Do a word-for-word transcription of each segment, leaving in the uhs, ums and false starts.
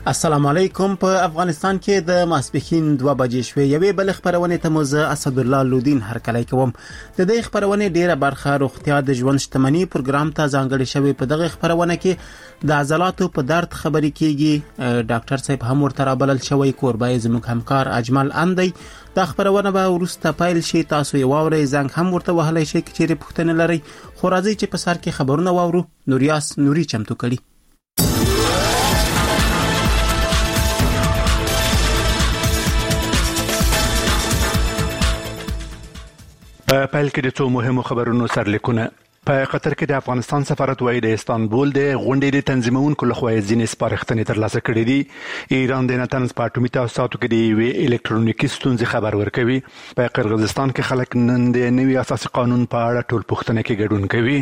السلام علیکم. په افغانستان کې د ماسپښین دوه بجې شوې. یوې بل خبرونه ته موزه اسد الله لودین هرکلی کوم. د دې خبرونه ډیره برخه روغتیا د ژوند شتمنۍ پروګرام ته ځانګړې شوې. په دغه خبرونه کې د عضلاتو په درد خبرې کیږي. ډاکټر صاحب هم ورته رابلل شوی. کوربای زموږ همکار اجمل اندی دا خبرونه به ورسته پیل شي. تاسو یې واورئ. زنګ هم ورته وهلی شي چې چیرې پوښتنه لرئ. خو راځئ چې په سر کې خبرونه واورو. نوریاس نوري چمتو کړي. په پیل کې د څو مهمو خبرونو سرلیکونه. په قطر کې د افغانستان سفارت وايي د استانبول د غونډې د تنظیمونکو لخوا ځینې سپارښتنې ترلاسه کړې دي. ایران د نتنز په اټومي تاسیساتو کې د یوې الکترونیکي ستونزې خبر ورکوي. په قرغیزستان کې خلک نن د نوي اساسي قانون په اړه ټول پوښتنه کې ګډون کوي.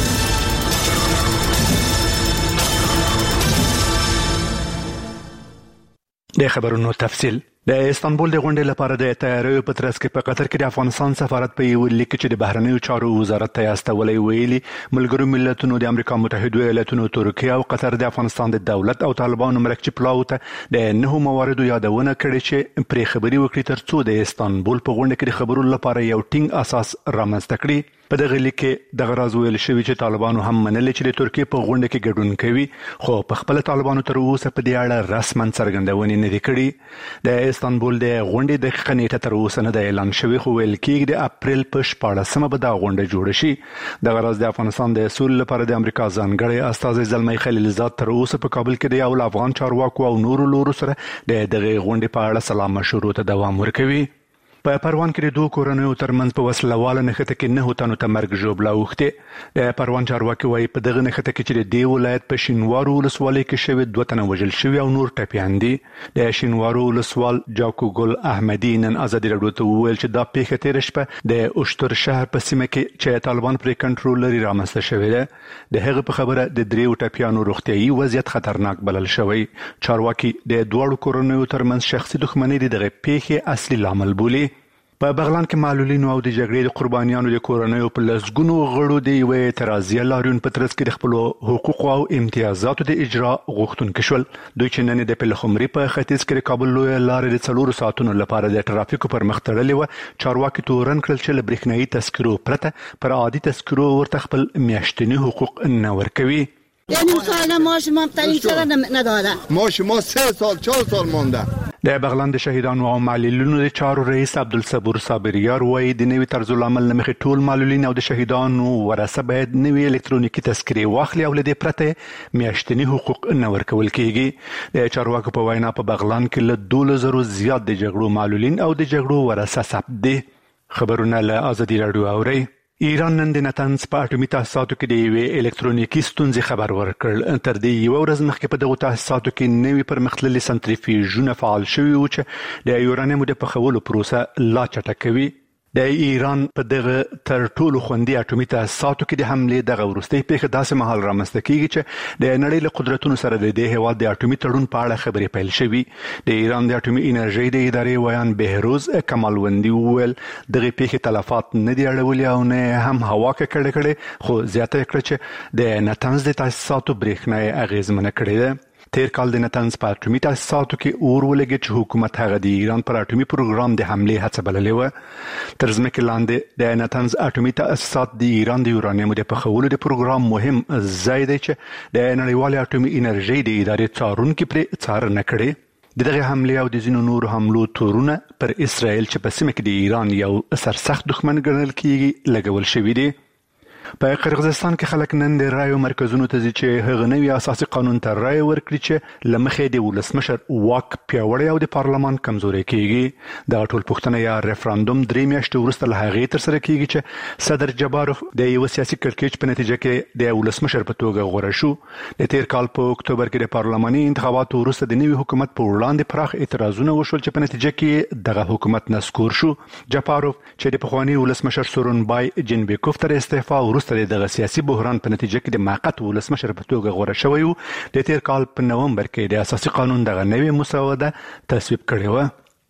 د خبرونو تفصیل. د استانبول د غونډې لپاره د تیاریو په ترڅ کې په قطر کې د افغانستان سفارت په یو لیک چې د بهرنیو چارو وزارت ته استولې ویلي ملګرو ملتونو د امریکا متحده ایالاتونو ترکیه او قطر د افغانستان د دولت او طالبانو مرکزي پلاو ته د نهو مواردو یادونه کړې چې پرې خبري وکړي ترڅو د استانبول په غونډه کې د خبرو لپاره یو ټینګ اساس رامنځته کړي. په دغه لیک کې د غراض ویل شوی چې طالبانو هم منل چې د ترکیه په غونډه کې ګډون کوي، خو په خپل طالبانو تر اوسه په دې اړه رسماً څرګندونې نه دي کړې. د استانبول د غونډې د خنیټه تر اوسه نه د اعلان شوی، خو ویل کېږي د اپریل په شپاړسمه به دا غونډه جوړه شي. د غراض د افغانستان د اصول لپاره د امریکا ځانګړي استازي زلمی خلیلزاد تر اوسه په کابل کې د یو افغان چارواکو او نورو لورو سره د دغه غونډې په اړه سلا مشورو ته دوام ورکوي. په پروان کې د دوه کورنیو ترمنځ په وسلواله نښته کې نه هوتانو ته مرګ ژوبله اوښتې. د پروان چارواکي وایي په دغه نښته کې چې د دې ولایت په شینوارو ولسوالۍ کې شوي دوه تنه وژل شوي او نور ټپیان دي. د شینوارو ولسوال جاکو ګل احمدي نن ازادي راډیو ته وویل چې دا پیښه تېره شپه د اشتر شهر په سیمه کې چې طالبان پرې کنټرول لري رامنځته شوې ده. د هغه په خبره د دریو ټپیانو روغتیايي وضعیت خطرناک بلل شوی. چارواکي د دوه کورنیو ترمنځ شخصي دښمنۍ د دغه پیښې اصلي لامل بولي. په بغلان کې معلولینو او د جګړې د قربانیانو د کورنیو په لسګونو غړو د یوې اعتراضي لاریون په ترڅ کې د خپلو حقوقو او امتیازاتو د اجرا غوښتونکي شول. دوی چې نن د پلخمري په ختیځ کې د کابل لویه لارې د څلورو ساعتونو لپاره د ټرافیکو پر مخ تړلې وه، چارواکي تورن کړل چې له برېښنایي تذکرو پرته پر عادي تذکرو ورته خپل میاشتني حقوق نه ورکوي. یعنی سال ماش ما تعیین شده نداره. ماش ما سه سال چهار سال مونده. د بغلان د شهیدانو او معلولینو د چارو رئیس عبدالصبور صابریار وایي د نوي طرز العمل له مخې ټول معلولین او د شهیدانو ورثه باید نوي الکترونیکي تذکرې واخلي او له دې پرته میاشتني حقوق نه ورکول کیږي. د چارواکو په وینا په بغلان کې له دولس زرو زیات د جګړو معلولین او د جګړو ورثه ثبت دي. خبرونه له ازادي راډیو اورئ. ایران نن د نتنز په اټومي تاسیساتو کې د یوې الکترونیکي ستونزې خبر ورکړ. تر دې یوه ورځ مخکې په دغو تاسیساتو کې نوي پرمختللي سنتریفیوژونه فعال شوي وو چې د یورانیمو د پخولو پروسه لا چټکوي. د ایران په دغه تر ټولو خوندي اټومي تاسیساتو کې د حملې دغه وروستۍ پیښه داسې مهال رامنځته کیږي چې د نړۍ له قدرتونو سره د دې هېواد د اټومي تړون په اړه خبرې پیل شوي. د ایران د اټومي انرژۍ د ادارې ویان بهروز کمالوندي وویل دغه پیښې تلفات نه دي اړولي او نه هم هوا ککړه کړې، خو زیاته یې کړه چې د نتنز د تاسیساتو برېښنا یې اغېزمنه کړې ده. تیر کال د نتنز په اټومي تاسیساتو کې اور ولګېد چې حکومت هغه د ایران پر اټومي پروګرام د حملې هڅه بللې وه. تر ځمکې لاندې د نتنز اټومي تاسیسات د ایران د یورانیمو د پخولو د پروګرام مهم ځای دی چې د نړیوالې اټومي انرژۍ د ادارې څارونکي پرې څارنه کړې. د دغه حملې او د ځینو نورو حملو تورونه پر اسرائیل چې په سیمه کې د ایران یو سرسخت دښمن ګڼل کېږي لګول شوي دي. په قرغیزستان کې خلک نن د رایو مرکزونو ته ځي چې هغه نوي اساسي قانون ته رایه ورکړي چې له مخې د ولسمشر واک پیاوړی او د پارلمان کمزوری کیږي. دغه ټول پوښتنه یا ریفرندوم درې میاشتې وروسته له هغې ترسره کیږي چې صدر جباروف د یوه سیاسي کړکېچ په نتیجه کې د ولسمشر په توګه غوره شو. د تیر کال په اکتوبر کې د پارلماني انتخاباتو وروسته د نوي حکومت په وړاندې پراخ اعتراضونه وشول چې په نتیجه کې دغه حکومت نسکور شو. جباروف چې د پخواني ولسمشر سورونبای جنبیکوف تر استعفا وروسته دغه سیاسي بحران په نتیجه کې د موقت ولسمشر په توګه غوره شوی و، د تیر کال په نومبر کې د اساسي قانون دغه نوې مسوده تصویب کړې وه.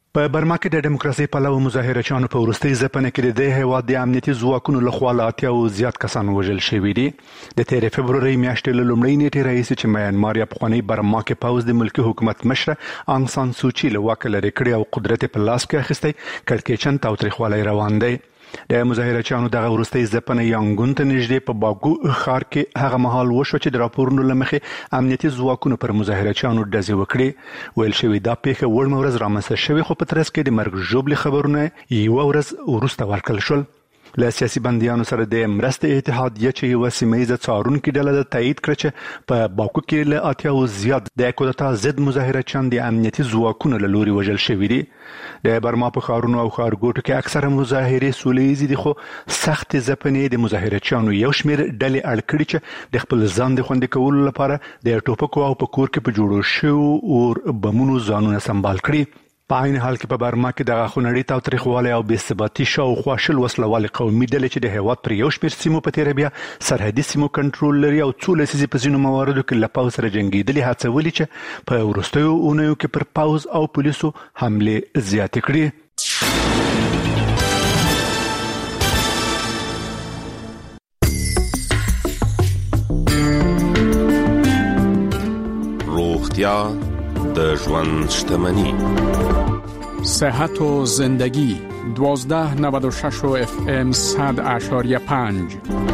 په برما کې د دیموکراسي پلوه مظاهرچیانو په وروستي ځپنه کې د هیواد د امنیتي ځواکونو لخوا له اتیاو زیات کسان وژل شوي دي. د تیرې فبروري میاشتې له لومړۍ نیټې راهیسې چې میانمار یا پخوانی برما کې پوځ د ملکي حکومت مشره آنګ سان سوچي له واک لرې کړی او قدرت په لاس کې اخیستی کړکېچن تاوتریخوالی روان دی. د مظاهرچیانو دغه وروستي ځپنه یانګون ته نږدې په باګو ښار کې هغه مهال وشو چې د راپورونو له مخې امنیتي ځواکونو پر مظاهرچیانو ډزې وکړې. ویل شوي دا پیښه وړمه ورځ رامنځته شوې خو په ترڅ کې د مرګ ژوبلې خبرونه یوه ورځ وروسته ورکړل شول. له سیاسي بندیانو سره د مرستې اتحادیه چې یوه سیمه ییزه څارونکې ډله ده تایید کړه چې په باکو کې له اتیاو زیات د کودتا ضد مظاهرچیان د امنیتي ځواکونو له لوري وژل شوي دي. د برما په ښارونو او ښارګوټو کې اکثره مظاهرې سوله ییزې دي خو سختې ځپنې د مظاهرچیانو یو شمېر ډلې اړ کړي چې د خپل ځان د خوندي کولو لپاره د ټوپکو او په کور کې په جوړو شویو اور بمونو ځانونه سنبال کړي. په عین حال کې په برما کې د خونړي تاوتریخوالي او بې ثباتي شاوخوا شل وسلوالې قومي ډلې چې د هیواد پر یو شمېر سیمو په تېره بیا سرحدي سیمو کنټرول لري او څو لسیزې په ځینو مواردو کې له پوځ سره جنګېدلې هڅولي چې په وروستیو اونیو کې پر پوځ او پولیسو حملې زیاتې کړي. روغتیا د ژوند شتمنی. صحت و زندگی دوازده نود و شش و اف ام صد اشاریه پنج.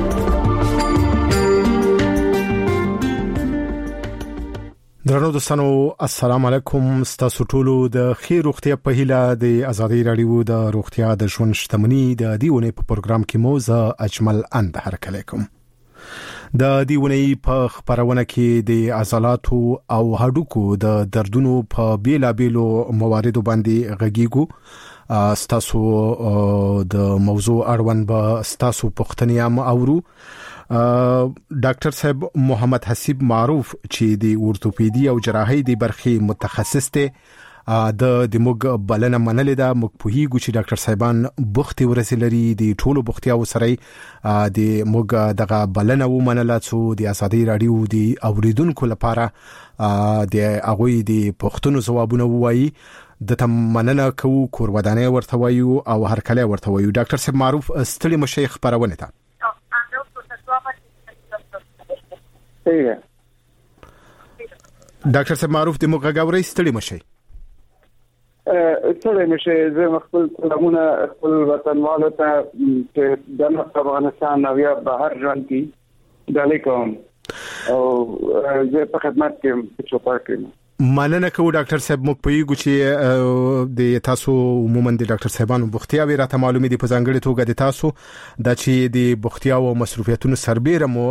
درنو دوستانو السلام علیکم. ستاسو ټولو د خیر روغتیا په هیله د ازادي رادیو د روغتیا د ژوند شتمنی د دیونه په پروګرام کې مو زه اجمل اند هرکلی کوم. د دیونی په خبرونه کې د عضلاتو او هډوکو د دردونو په بیلابیلو مواردو باندې غږیږو. ستاسو د موضوع اړوند به ستاسو پوښتنې هم اورو. ډاکټر صاحب محمد حسیب معروف چې د اورتوپیدي او جراحي د برخې متخصص دی د د موږ بلنه منلې ده. موږ په هیګو چې ډاکټر صاحبان بوختي ورسې لري د ټولو بوختیا وسره د موږ دغه بلنه ومنله څو د ازادي رادیو د اوریدونکو لپاره د هغوی د پوښتنو ځوابونه ووایي. د تم مننه کوو کور ودانې ورته وایو او هرکلی ورته وایو. ډاکټر صاحب معروف ستړي مشي خبرونه ته. ډاکټر صاحب معروف د موږ غوړې ستړي مشي. څه مشه زه خپل سلامونه خپل وطنوالو ته چې د افغانستان او یا بهر ژوند کې د لیکم او زه په خدمت کې چوپړ کوم. مننه کوم ډاکټر صاحب. موږ په یوه چې د تاسو عموما د ډاکټر صاحبانو بوختیا وی راته معلومه دي په ځانګړي توګه د تاسو د چې د بوختیا او مصروفیتونو سربېره مو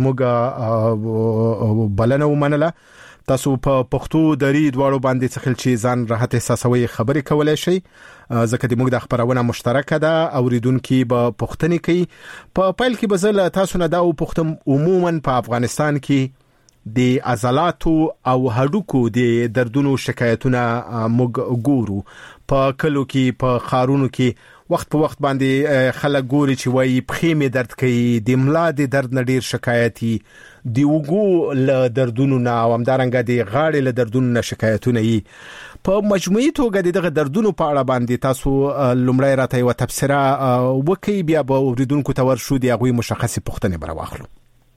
زموږه بلنه ومنله. تاسو په پښتو دری دواړو باندې څخل چې ځان راحت احساسوي خبرې کولای شي ځکه د موږ د خبرونه مشترکه ده. اوریدونکو به پښتني کوي. په پایل کې بزل تاسو نه دا او پښتم عموما په افغانستان کې د عضلاتو او هډوکو د دردونو شکایتونه موږ ګورو. په کلو کې په خارونو کې وخت په وخت باندې خلک ګوري چې وایي پښې مې درد کوي، د ملا د درد نه ډیر شکایتي، د وګو له دردونو نه او همدارنګه د غاړې له دردونو نه شکایتونه یي. په مجموعي توګه دغه دردونو په اړه باندې تاسو لومړی راته یو تفسیره وکړئ، بیا به اوریدونکو ته ورشو د هغوی مشخصې پوښتنې بر واخلو.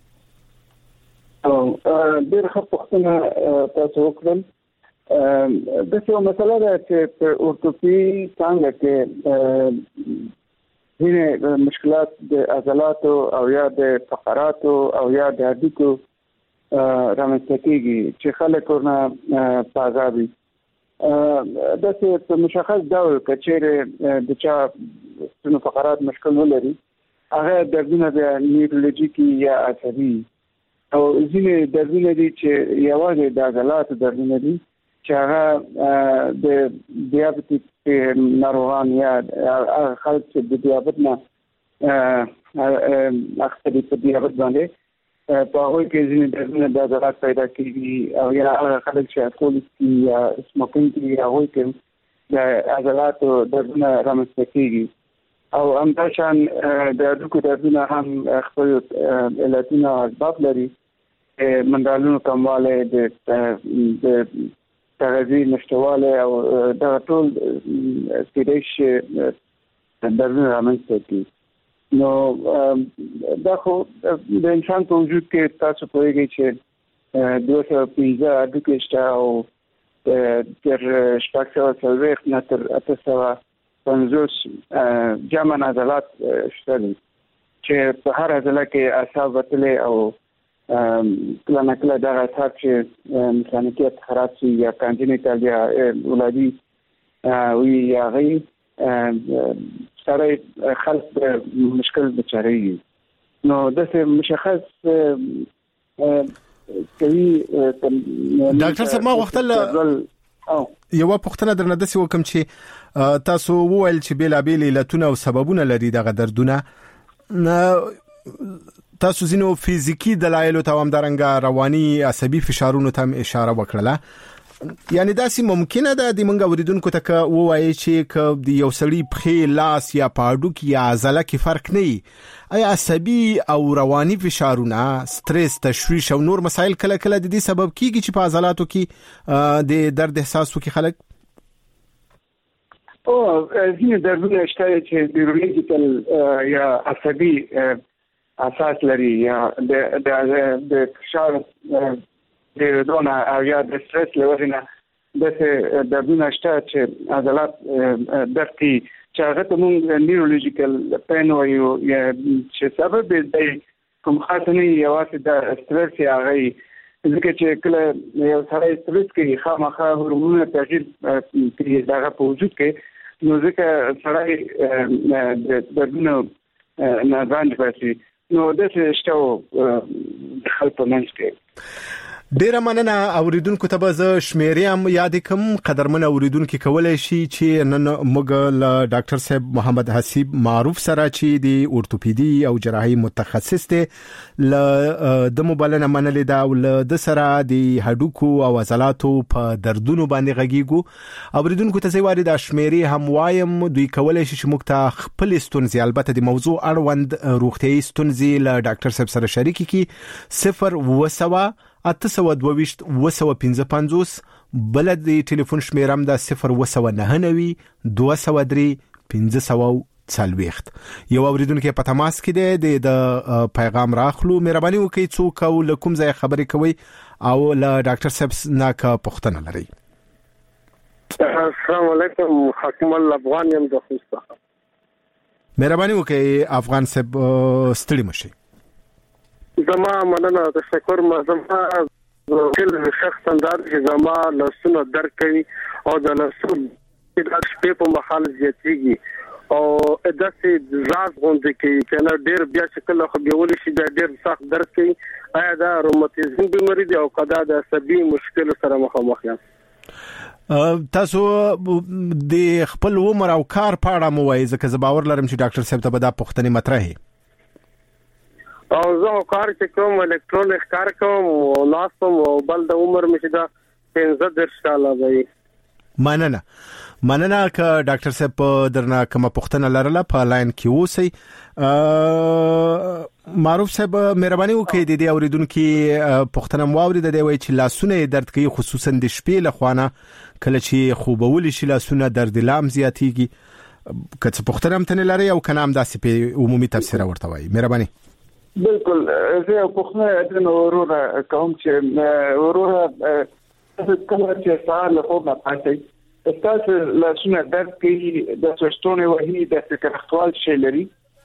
او ډېر ښه پوښتنه تاسو وکړل. د څه مسله ده چې په اورتوپي څنګه کې ځینې مشکلات د عضلاتو او یا د فقراتو او یا د هډوکو رامنځته کېږي چې خلک ورنه پازابي. د څه په مشخص ډول که چېرې د چا څنو فقرات مشکل ولري هغه دردونه د نیورولوژیکي یا عصبي او ځینې دردونه دي چې یوازې د عضلاتو دردونه دي چې هغه د دیابیټیک ناروغان یا خلک چې د دیابیت نه اخته دي په دیابیت باندې په هغوی کې ځینې دردونه د عضلات پیدا کېږي او یا هغه خلک چې الکول څښي یا سموکینګ کوي هغوی کې د عضلاتو دردونه رامنځته کېږي. او همداشان د هډوکو دردونه هم خپل علتونه او اسباب لري. منرالونو کموالی، د تغذیه نشټواله او دا ټول سټیج دغه رامنځته کی نو دا خو د انسان په وجود کې تاسو پوهیږئ چې دوه سوه پنځه هډوکي شته او تر شپږ سوه څلوېښت نه تر اته سوه پنځوس جمع عضلات شته دي چې په هر عضله کې اعصاب وتلي او کله نه کله دغه اعصاب چې میکانیکیت خراب شي یا کانجنیټال یا ولادي وي یا غي سره خلق مشکل بچاري نو دغه مشخص کوي ډاکټر صاحب ما وختل یو پوښتنه درنه د څه وکم چې تاسو وویل چې بیل بیل علتونه او سببونه لري دغه دردونه تاسو زینو فزیکی دلایل او همدارنګه رواني عصبي فشارونو ته اشاره وکړه یعنی دا سي ممکنه ده د منګه وریدونکو ته ووایي چې ک د یو سړی په لاس یا پاډو کې یا عضله کې فرق نه وي اي عصبي او رواني فشارونه سټرس تشويش او نور مسایل کله کله د دې سبب کیږي چې په عضلاتو کې د درد احساس وکړي خلک او ځینې دردونه شته چې نیورولوژیکل یا عصبي اساس لري یا د د فشار د دونه او یا د سټرس لورینه د دردونه شته چې عضلات درد کوي چې هغه ته موږ نیورولوژیکل پین وایو یا چې سبب دی کوم خاص نه یوازې د سټرس یا غي ځکه چې کله یو سړی سټرس کوي خامخا هورمونونه تغییر کوي دغه په وجود کې نو ځکه سړی د دردونه نه ځان باسي نو د څه شته خلک منځ کې ډیر مننه اوریدونکو ته به ز شمیریم یاد کوم قدرمن اوریدونکو کولای شي چې نن موږ له ډاکټر صاحب محمد حسیب معروف سره چې دی اورتوپیدي او جراحي متخصص دی ل د موبایل نه منلې دا ول د سره د هډوکو او عضلاتو په دردونو باندې غږیږو اوریدونکو ته زیواري د شمیري هم وایم دوی کولای شي چې موږ ته خپل ستونزې البته د موضوع اړوند روغتيایي ستونزې له ډاکټر صاحب سره شریک کی صفر وسوا اته سوه دوه وسوه پنځه پنځوس بل د ټلیفون شمیرم د صفر وسوه نه نوي دوه سوه درې پنځه سوه څلوېښت یو اوریدونکو په تماس کې دی د پیغام راخلو مهرباني وکړئ څوک او لکم ځای خبرې کوي او له ډاکټر صاحب نه کا پوښتنه لري السلام علیکم حکم الله افغان یم د خوسته مهرباني وکړئ افغان صاحب ستړي مشي زما مننه تشکر ما زما کل شخص انداز چې زما لاسونه درد کوي او د لاسونو د شپې په مخال زیاتېږي او داسې لاس غونډه کوي چې نه ډېر بیا شکل خو بیول شي د ډېر سخت درد کوي آیا دا روماتیزم بیماری دی او قدا د عصبي مشکل سره مخامخ یم تاسو د خپل عمر او کار په اړه مو وایي ځکه زه باور لرم چې ډاکټر صاحب ته به دا پوښتنه مطرح او زه کار چې کوم الکترونیک کار کوم او ناسم او بل د عمر مشه دا پنځه درش کاله دی مننه مننه ک ډاکټر صاحب درنه کوم پوښتنه لرله په لاین کې اوسئ معروف صاحب مهرباني وکړئ د دې اوریدونکو پوښتنه مواوري د دی وای چې لاسونه درد کوي خصوصا د شپې لخوانه کله چې خوبول شي لاسونه درد لام زیاتیږي کڅ پوښتنه هم تنه لري او کنام داسې په عمومي تفسیر ورته وای مهرباني بالکل زه په خپل د وروره کوم چې وروره کله چې سهار له خوبه پاتې تاسو لاسونه درد کوي د سستونه وهي د فکرختوال شي لري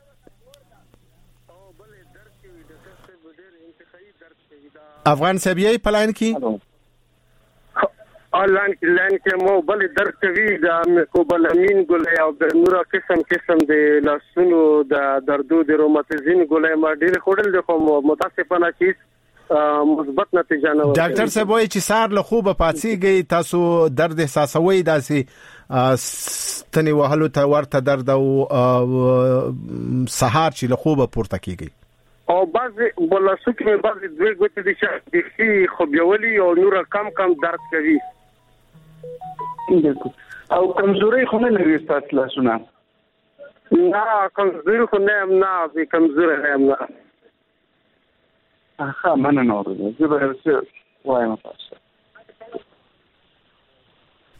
افغان سبيي پلان کې آنلاین لاین کې مو بل درد کوي د کوبلامین ګولې او د نورو قسم قسم د لاسونو د دردو د روماتیزم ګولې ما ډېر خوړل د خو متاسفانه چې مثبت نتیجه نه ورکړي ډاکټر صاحب وایي چې سار له خوبه پاتېږي تاسو درد احساسوي داسې ستنې وهلو ته ورته درد او سهار چې له خوبه پورته کیږي او بعضی بلاسو کې بعضی دوی ګوتې دي چې خو بیولي او نور کم کم درد کوي او کمزوري خو نه لري تاسو لاسونه نه کمزوري خو نه نه به کمزوري نه نه ها مننه اورده زه به څه وایم تاسو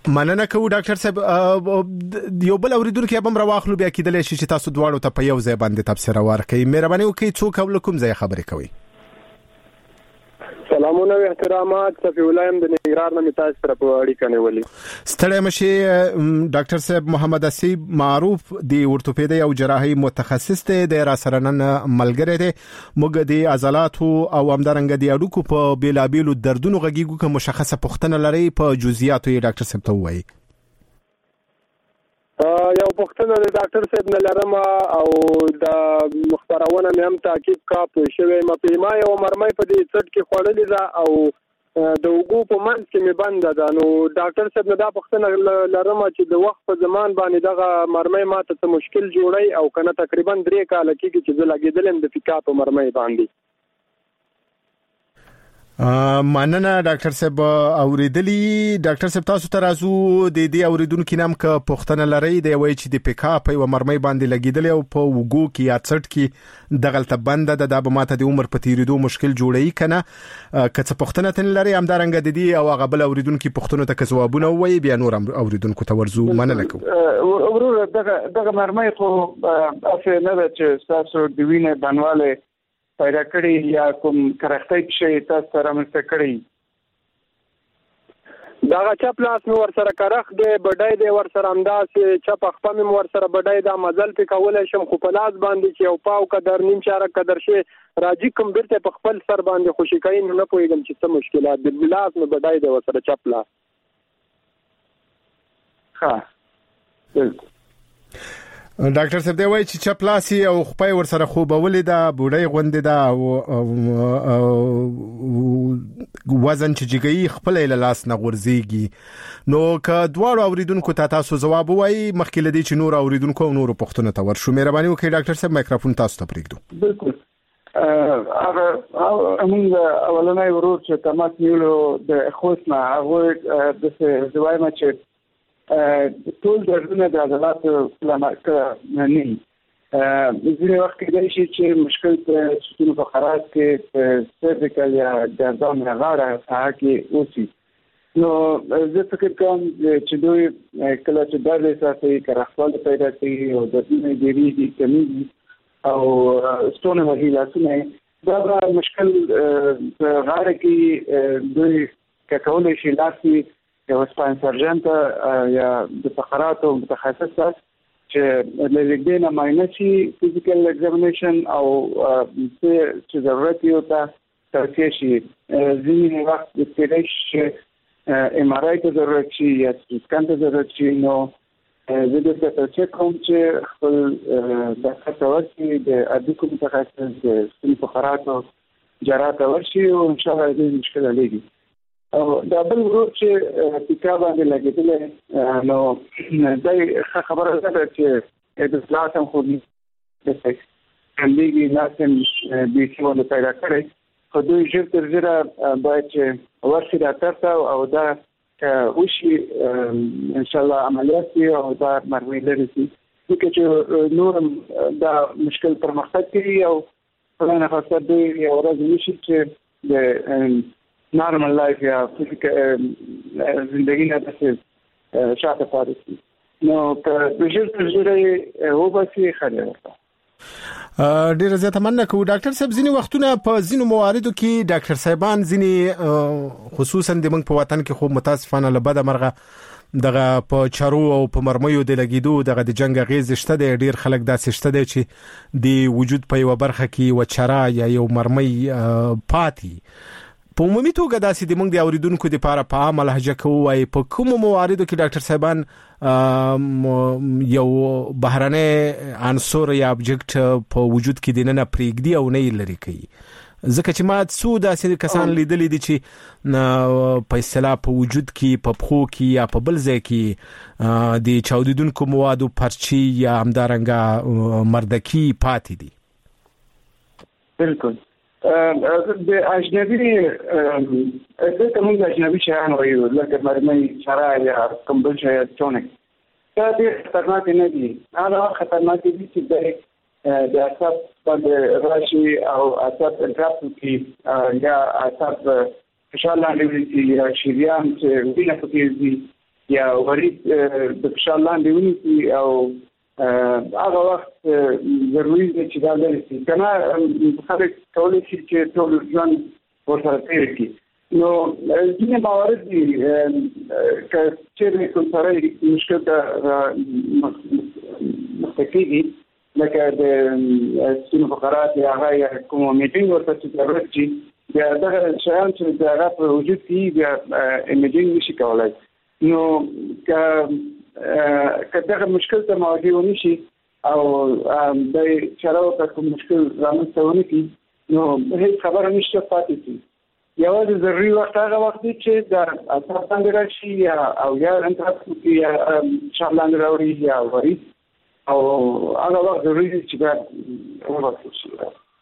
مننه کوم ډاکټر صاحب یو بل اوریدونکو هم راواخلو بیا کېدل شي چې تاسو دواړو ته په یو ځای باندې تبصره ورکړئ مهرباني وکړئ څوک او کوم ځای خبرې کوي سلامونه او احترامات صفی الله ام د نګران نه تاسو سره په اړیکه نیولې ستړی مشه ډاکټر صاحب محمد اسیب معروف دی اورتوپیدي او جراحي متخصص دی د راسرنن ملګری دی موږ د عضلاتو او همدارنګ د اډوکو په بیلابیلو دردونو غږیږو که مشخصه پوښتنه لري په جزئیاتو یې ډاکټر صاحب ته وایي یو پوښتنه د ډاکټر صاحب نه لرم او د مخبرونه مې هم تاکید کا په شوی مپیما یو مرمۍ په دې څټ کې خوړلې ده او د وګو په منځ کې مې بند ده نو ډاکټر صاحب نه دا پوښتنه لرم چې د وخت په زمان باندې دغه مرمۍ ماته څه مشکل جوړي او کنه تقریبا درې کال کېږي چې زه لګېدلم د فکا په مرمۍ باندې مننه ډاکټر صاحب اوریدلی ډاکټر صاحب تاسو ته راځو د دې اوریدونکو نام ک پوښتنه لري د وای چې د پکا په و مرمۍ باندې لګیدل او په وګو کې یا څټ کې دغلت بند ده د ماته د عمر په تیریدو مشکل جوړی کنه کڅ پوښتنه تن لري همدارنګ د دې او غبل اوریدونکو پوښتنه ته جوابونه وای بیا نور اوریدونکو ته ورزو مننه کوم ورور دغه دغه مرمۍ خو اصل نه ده چې تاسو د وینې بنواله پیدا کړی یا کوم کرختای شي تاسو سره مست کړی دا چپ لاس نو ور سره کرخ دی بډای دی ور سره انداز چپ خپل مې ور سره بډای دا مزل په کولای شم خو په لاس باندې چې او پاو قدر نیم چاره قدر شي راځي کوم بیرته په خپل سر باندې خوشی کین نه پوهیږم چې څه مشکلات د لاس نو بډای دی ور سره چپ لاس ها بالکل ډاکټر صاحب دی وای چې چپلاسي او خپای ور سره خوبولې دا بوډۍ غوندې دا وزن چې جګی خپل له لاس نه غورځيږي نو که دواړو اوریدونکو ته تاسو جواب وای مخکې لدی چې نور اوریدونکو نور پوښتنه تا ورشو مهرباني وکړئ ډاکټر صاحب مایکروفون تاسو ته پریږدو بالکل هغه موږ اولنۍ ورور چې تماس نیولو د خوښنه هغه د ځوای ما چې ټول دردونه د عضلاتو لمکه نه ځینې وخت کې شي چې مشکل په ستونو په خراج کې په سرټیکل یا ګردان یا غاړه هغه کې اوسي نو زه فکر کوم چې دوی کله چې درد احساسوي کرخوال پیدا کوي او دردونه ډېرېږي کمیږي او ستونې وهي لاسونه دا مشکل په غاړه کې دوی کولی شي لاسي یو سپاین سرجن یا د فقرات او متخصص چې لږ نه ماینسي فزیکل ایگزامینیشن او چې ضرورت یو ته توصیه شي ځینې وخت د سټیج ام ار آی ته ضرورت شي یا سکان ته ضرورت شي نو زه د توصیه کوم چې خپل د خاطراتي د اډوکو متخصص د سپین فقرات او جراحت ورشي او ان شاء الله دې مشکل لري او دا بل ورو چې پکا باندې لګیدل نو دا خبره ده چې د اسلام خو دې کلیږي لازم دې څه ونه پیدا کړي خو دوی ژر تر ژره باید چې ورشي ډاکټر ته او دا وشي ان شاء الله عملیات او دا مرمۍ لري چې نورم دا مشکل پرمختګ کوي او په نه خاصه دې یو ورځ وشي چې د نارمل لایف یا فزیکل زندگی نه تاسو شاته پاتې نو که د ژوند تجربه هو بسې خاله ورته ډیر زیات مننه کوم ډاکټر صاحب ځینې وختونه په ځینو مواردو کې ډاکټر صاحبان ځینې خصوصا د موږ په وطن کې خو متاسفانه له بده مرغه دغه په چارو او په مرمیو د لګیدو دغه د جنگ غیز شته د ډیر خلک داسې شته دي چې د وجود په یو برخه کې و چرا یا یو مرمۍ پاتې په عمومي توګه داسې د موږ د اوریدونکو د لپاره په عامه لهجه کې وایي په کوم مواردو کې ډاکټر صاحبان یو بهرنی عنصر یا ابجکټ په وجود کې د نه پرېږدي او نه لري کوي ځکه چې ما څو داسې کسان لیدلي دي چې په اصطلاح په وجود کې په پخو کې یا په بل ځای کې د چاودیدونکو موادو پرچی یا همدارنګه مردکی پاتې دي بالکل د اجنبي د کوم اجنبي شیان وایو لکه مرمۍ چرا یا کوم بل شی چونک دا ډېر خطرناک نه دي هغه خطرناک دي چې د د اعصاب باندې راشي او اعصاب انټراپټ کی یا اعصاب فشار لاندې وي یا شریان چې وینه پکې دي یا ورید د فشار لاندې ونیسي او هغه وخت ضروري دی چې دا لري شي کنه خلک کولی شي چې ټول ځان ورسره تیر کړي. نو ځینې موارد دي چې کوم سره مشکل ته مستقیږي لکه د سینو فقرات یا هغه کوم میټینګ ورته چې ضرورت شي بیا دغه شیان چې د هغه په وجود کې بیا ایمیجینګ نشي کولای. نو که که دغه مشکل ته مواجه ونشي او د چارو په کوم مشکل رامنځته ونه کړي نو هیڅ خبره نشته پاتې شي. یوازې ضروري وخت هغه وخت دی چې د اثر څنګه راشي یا او یا انتراکټ یا شامل راوړي یا وري او هغه وخت ضروري دی چې دا وکړي شي.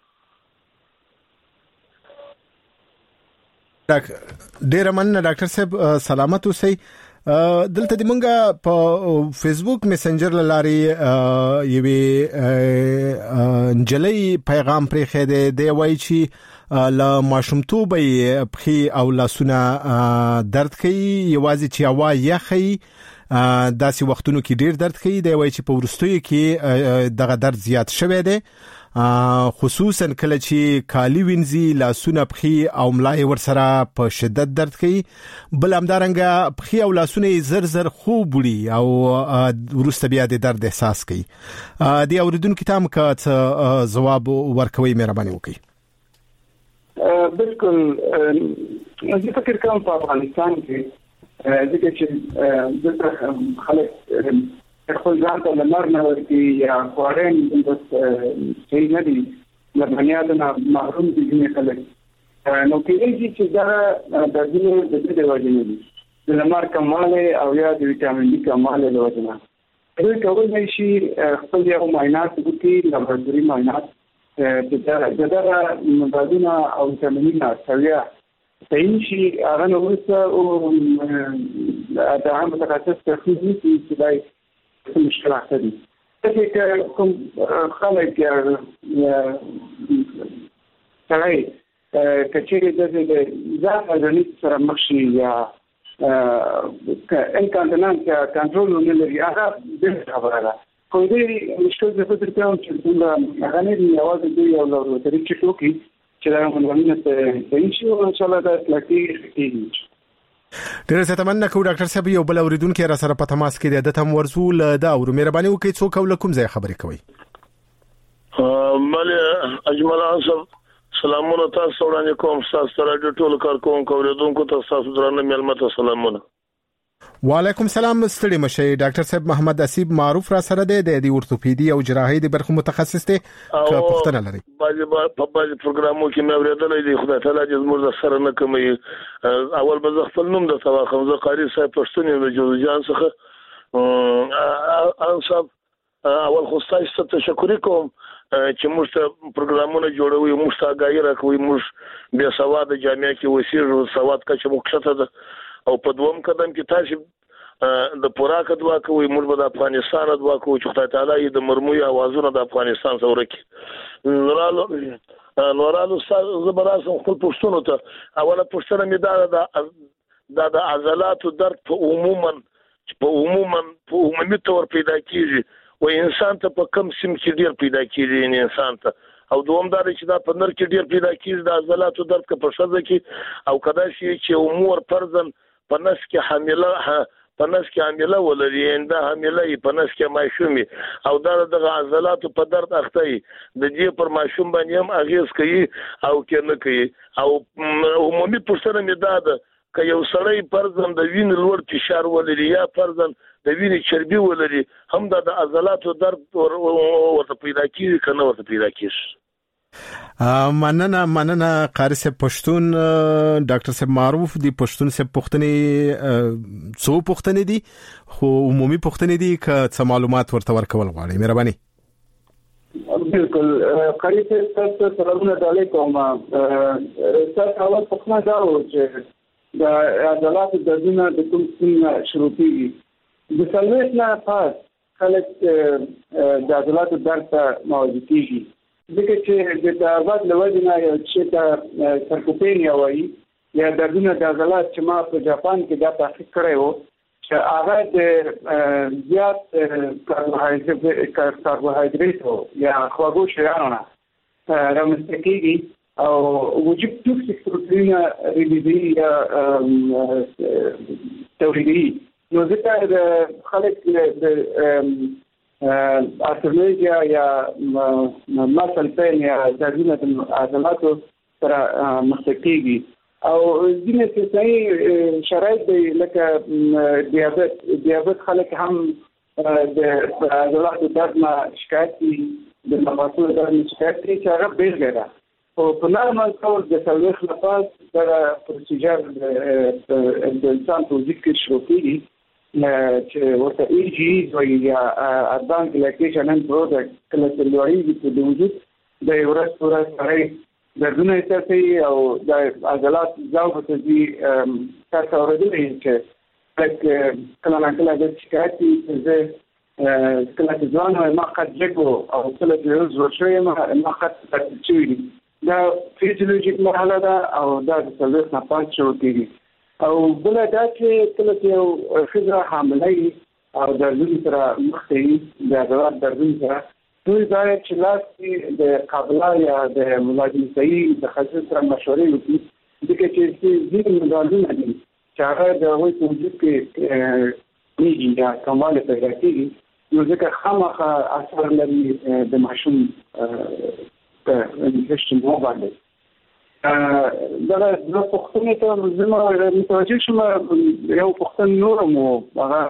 ډیر مننه ډاکټر صاحب، سلامت اوسئ. دلته د مونږه په فیسبوک میسنجر لاري یوې انجلۍ پیغام پرې خېده دی وایي چې لا ماشومتوب پخې او لاسونه درد کوي، یوازې چې هوا یخي داسې وختونو کې ډیر درد کوي. دی وایي چې په ورستیو کې دغه درد زیات شوی دی، خصوصا کله چې کالی وینځي لاسونه پخې او ملای ورسره په شدت درد کوي. بل همدارنګه پخې او لاسونه زر زر خوب وړي او ورسته بیا د درد احساس کوي. دی اوریدونکو ته هم که ځواب ورکوي مهرباني وکړئ. بالکل زه فکر کوم په افغانستان کې ځکه چې دلته خلک خپل ځان ته لمر نه ورکوي یا خوارین د صحیح نه دي لبنیاد نه محروم دي ځینې خلک. نو کېږي چې دا د ځینې د دې وجې نه دي د لمر کموالی او یا د ویټامین ډي کموالی له وجې نه دوی کولی شي خپل یو معاینات وکړي، لابراتوري معاینات چې دغه مادونه او ویټامینونه سویه صحیح شي. هغه نو وروسته د عام متخصص تشخیص نیسي چې دا مشکلات دي. ځکه که کوم خلک یا سړی که چېرې داسې د ځان ارزاني سره مخ شي یا انکانټنانس یا کنټرول ونه لري هغه بله خبره ده. خو دې مشکل زه فکر کوم چې څومره هغه نه دي، یوازې دوی یو لابراتوري چیک وکړي چې دا منظمونه صحیح شي او انشاءالله دا اصلاح کېږي. ډېر زیاته مننه کوم ډاکټر صاحب. یو بل اوریدونکو را سره په تماس کې دی، د تم ورزول دا او مهرباني وکړئ څوک او کوم ځای خبرې کوي. مل اجمل انصر سلامونه تاسو وړاندې کوم. تاسو راډیو ټول کار کوم کوریدونکو ته تاسو درنه ملمت سلامونه. وعلیکم سلام. ستړي مشه. ډاکټر صاحب محمد اسیب معروف را سره دی، د اورتوپیدي او جراحي د برخه متخصص دی. که پوښتنه لري باندې په باندې پروګرامو کې مې اورېدلې دي. خدای تعالی دې زموږ سره نه کوي. اول به خپل نوم د تواخم زه قاری صاحب پښتون یم د جوزجان څخه. انصاف اول خو ستاسو ته تشکر کوم چې موږ ته پروګرامونه جوړوي، موږ ته آگاهي راکوي، موږ بیا سواد جامعه کې وسیږو، سواد کچه مخکته ده. او په دوم قدم کې تاسو د پوراک دعا کوي، موږ به د افغانستان دعا کوو چې خدای تعالی د مرموي اوازونه د افغانستان څخه ورکړي. نورالو نورالو زبراسم خپل پښتون ته اوله پښتنه مې دا د د عضلاتو درد په عموما په عموما په عمومي تور پیدا کیږي او انسان ته په کم سیم کې ډیر پیدا کیږي انسان ته. او دوم دا چې دا په نر کې ډیر پیدا کیږي د عضلاتو درد که په شذ کې او کدا شي چې امور فرضاً په نس کې حامله په نس کې حامله ولري انده حامله په نس کې ماشومي او دا د عضلاتو په درد اخته د دې پر ماشوم باندې هم اغیز کوي او کې نه کوي. او عمومي پوښتنه مې دا ده که یو سړی فرضاً د وینې لوړ فشار ولري یا فرضاً د وینې چربي ولري هم دا د عضلاتو درد ورته پیدا کیږي کنه ورته پیدا کیږي. مننه مننه قاری صاحب پښتون. ډاکټر صاحب معروف دی پښتون صاحب پښتني څو پښتني دي خو عمومي پښتني دي که څه معلومات ورته ورکول غواړي مهرباني. بالکل قاری صاحب تاسو سلامونه علیکم. تاسو اول پښتنه دا و چې د عضلاتو دردونه د کوم څنګه شروع کیږي. د سلويت نه پاس خلک د عضلاتو درد ته مواجه کیږي ځکه چې د تعبد لوجه نه یو چې د سرکوپینیا وایي یا دردونه د عضلات چې ما په جاپان کې دا تحقیق کړی و چې چې هغه د زیات کاربوهایدریت یا خواږه شیانونه رامنځته کېږي او وجود توکسیک پروتین ریلیزي یا تولیدي نو ځکه د خلک د ارترولوژیا یا مسل پین یا دردونه د عضلاتو سره مخ کېږي او ځینې استثنایی شرایط دی لکه دیابت دیابت خلک هم د عضلاتو درد نه شکایت دي د مفاصلو درد نه شکایت دي چې هغه بیلګه ده او په نارمل ډول د څلوېښت نه پس دا پروسیجر د انسان په وجود کې شروع کېږي چې ورته ای جی وایي یا ادوانس ګلیکیشن اند پروډکټ کله چې لوړېږي د وجود د ورځ په ورځ سړی دردونه احساسوي او د عضلات ضعف ته ځي تاسو اورېدلی چې کله نه کله د شکایت چې زه کله چې ځوان وم ما قد جګو او کله چې اوس زوړ شوی یم ما قد شوي دي دا فیزیولوژیک مرحله ده او دا د څلوېښت نه پس شروع کېږي او بله دا چې کله چې یو ښځه حامله وي او دردونو سره مخ ته وي د عضلات دردونو سره دوی باید چې لاس د قابله یا د ملازم صحیح د ښځې سره مشورې وکړي ځکه چې ځینې مدارونه دي چې هغه د هغوی په وجود کې کېږي یا کموالی پیدا کېږي نو ځکه خامخا اثر لري د ماشوم په انفیکشن باندې دا د پښتنې ته زما متوجه شوم یو پښتون نور مو هغه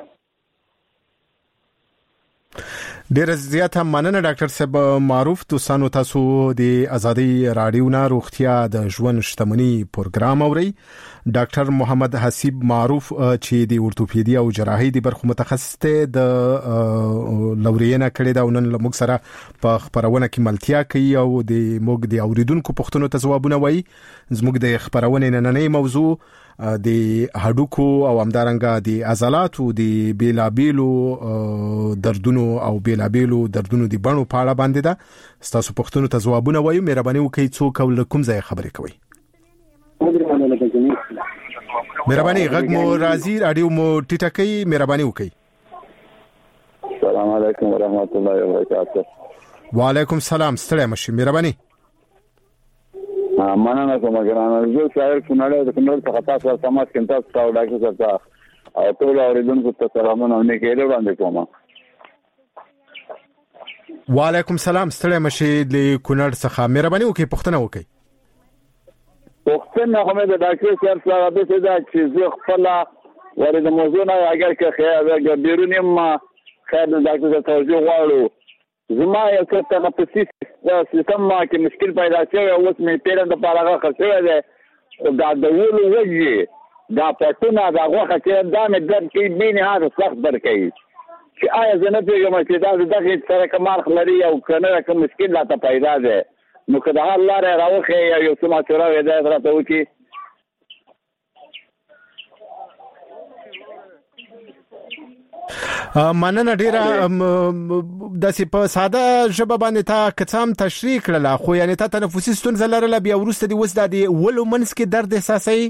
ډیر زیات هم مننه ډاکټر صاحب معروف دوستانو تاسو د ازادي رادیو نه روغتیا د ژوند شتمنۍ پروګرام اوري ډاکټر محمد حسیب معروف چې د اورتوپیدي او جراحي د برخو متخصص ته د لورینه کړي دا ونن موږ سره په خبرونه کې ملتیا کوي او د موږ د اوریدونکو پوښتنو ته ځوابونه وایي زموږ د خبرونه نننې موضوع د هډوکو او همدارنګه د عضلاتو د بیلابیلو دردونو او بیلابیلو دردونو د بڼو په اړه باندې ده تاسو پوښتنو ته ځوابونه وایو مهرباني وکړئ څوک او کوم ځای خبرې کوي مهرباني غږ مو راځي رادیو مو ټیټه کوي مهرباني وکړئ السلام علیکم ورحمت الله وبرکاته وعلیکم السلام ستړي مشه مهرباني مننه کوم ګرانه زه شاعر کونړ د کونړ څخه تاسو سمات کې تاسو او ډاکټر صاحب او ټول اوریدونکو ته سلامونه او نیکه له وړاندې کوم وعلیکم السلام ستړي مشه د کونړ څخه مهرباني وکړئ پوښتنه وکړئ پوښتنه کومه د ډاکټر صاحب سره د څه دا چې زه خپل ورته موضوع نه اگر که خیر بیرونی ما خیر د ډاکټر صاحب توجه غواړو زما یو څه تنفسي سیستم کې مشکل پیدا شوی او اوس مې پیرن د پاره خرڅوي ده دا د وولو وږي دا پټونه دا غوخه چې دا مې درد کې بینه هغه سخت درکې چې آیا زه نه پیږم چې دا دغه سره کمال خلري او کنه کوم مشکل لا ته پیدا ده نو کله الله راوخه یو څه ما چوره وې دا راته وکی مننه ډیره د په ساده ژبه باندې تا کڅام تشریح کړل خو یعنی تا تنفسي ستونزه لرله بیا ورسته دی وس د ولو منس کې درد احساسي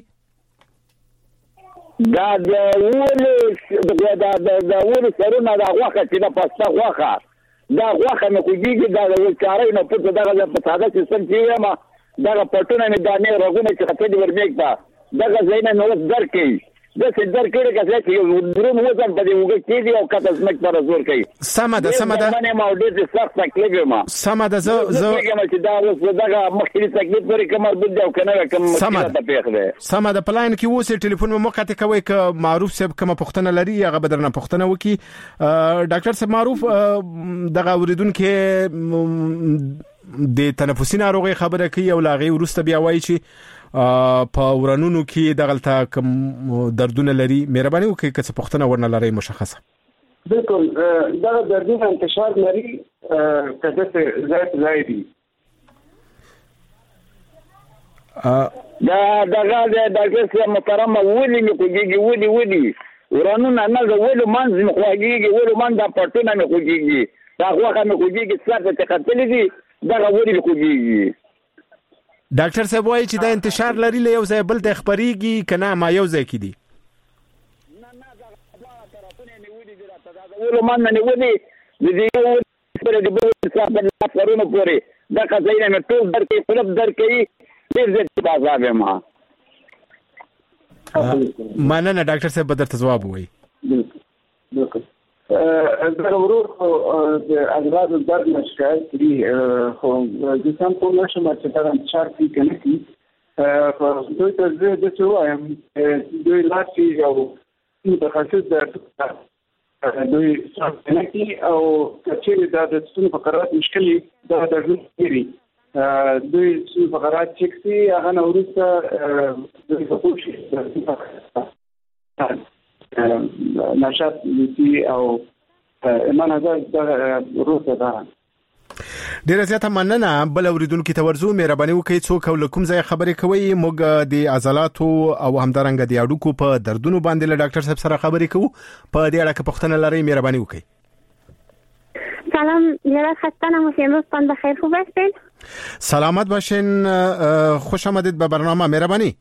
دا د ولو د د ولو سرونه دا غوخه چې د پسته غوخه دا غوخه مې کوجیږي دا د کاري نه پټ دغه په ساده سیستم کې ما دا پټونه مې دانه رغونه چې خطې ورمېګ دا دغه زینه نو درکې د څه درکړه چې یو درون وزن په دې وګ کې دی او کته سمک پر زور کوي سم ده سم ده مې ما ډېر سخت تکلیف ما سم ده زه زه چې دا اوس دغه مخکې تکلیف لري کومر بده او کنه کوم مشکل ته پیښله سم ده پلاین کې وسه ټلیفون مو مخاطب کوي ک معروف صاحب کوم پښتنه لري هغه بدرنه پښتنه وکي ډاکټر صاحب معروف دغه اوریدونکو د تنفسي ناروغي خبره کوي او لاغي ورسته بیا وایي چې په ورانونو کې دغلطه کوم دردونه لري مهرباني وکړئ که څه پوښتنه ورنه لري مشخصه بالکل دا دردونه انتشار لري کده څه زیات زیاتي دا دغه د ډاکټر صاحب محترم ولې مې کوجیږي ولې ولې ورانونه نه د ولې منځ مې کوجیږي ولې منځ د پټونه مې کوجیږي دا غوخه مې کوجیږي څه ته قتل دي دا ولې مې کوجیږي ډاکټر صاحب وایي چې دا انتشار لري له یو ځای بل ته خبريږي کنه ما یو ځای کې دي ولو ما ننولي د دې پر د بل څه په لارونو پورې دا قضیه مې ټول درکې طلب درکې ډېر زیات بازار ما مننه ډاکټر صاحب بدر جواب وایي بالکل دا ورور د اغراض درد مشکل دی خو د سم په نشه چې دا چار کې کنه کی خو دوی ته زه د څه وایم دوی لاسي او متخصص د دوی څنګه کی او چې دا د څه په قرارات مشکلي دا د ژوندۍ دوی څه په قرارات چې سي هغه نورسته دوی په کوشش نشاط دي او ایمان هزار د روسه ده ډیره زیاته مننه بل اوریدونکو ته ورزو مهرباني وکړئ څوک او کوم ځای خبرې کوي موږ د عضلاتو او همدارنګ د اډوکو په دردونو باندې له ډاکټر صاحب سره خبرې کوو په دې اړه کې پوښتنه لرئ مهرباني وکړئ سلام یلا خستانم امروزتان بخیر خوب هستین سلامت باشین خوش آمدید به برنامه مهربانی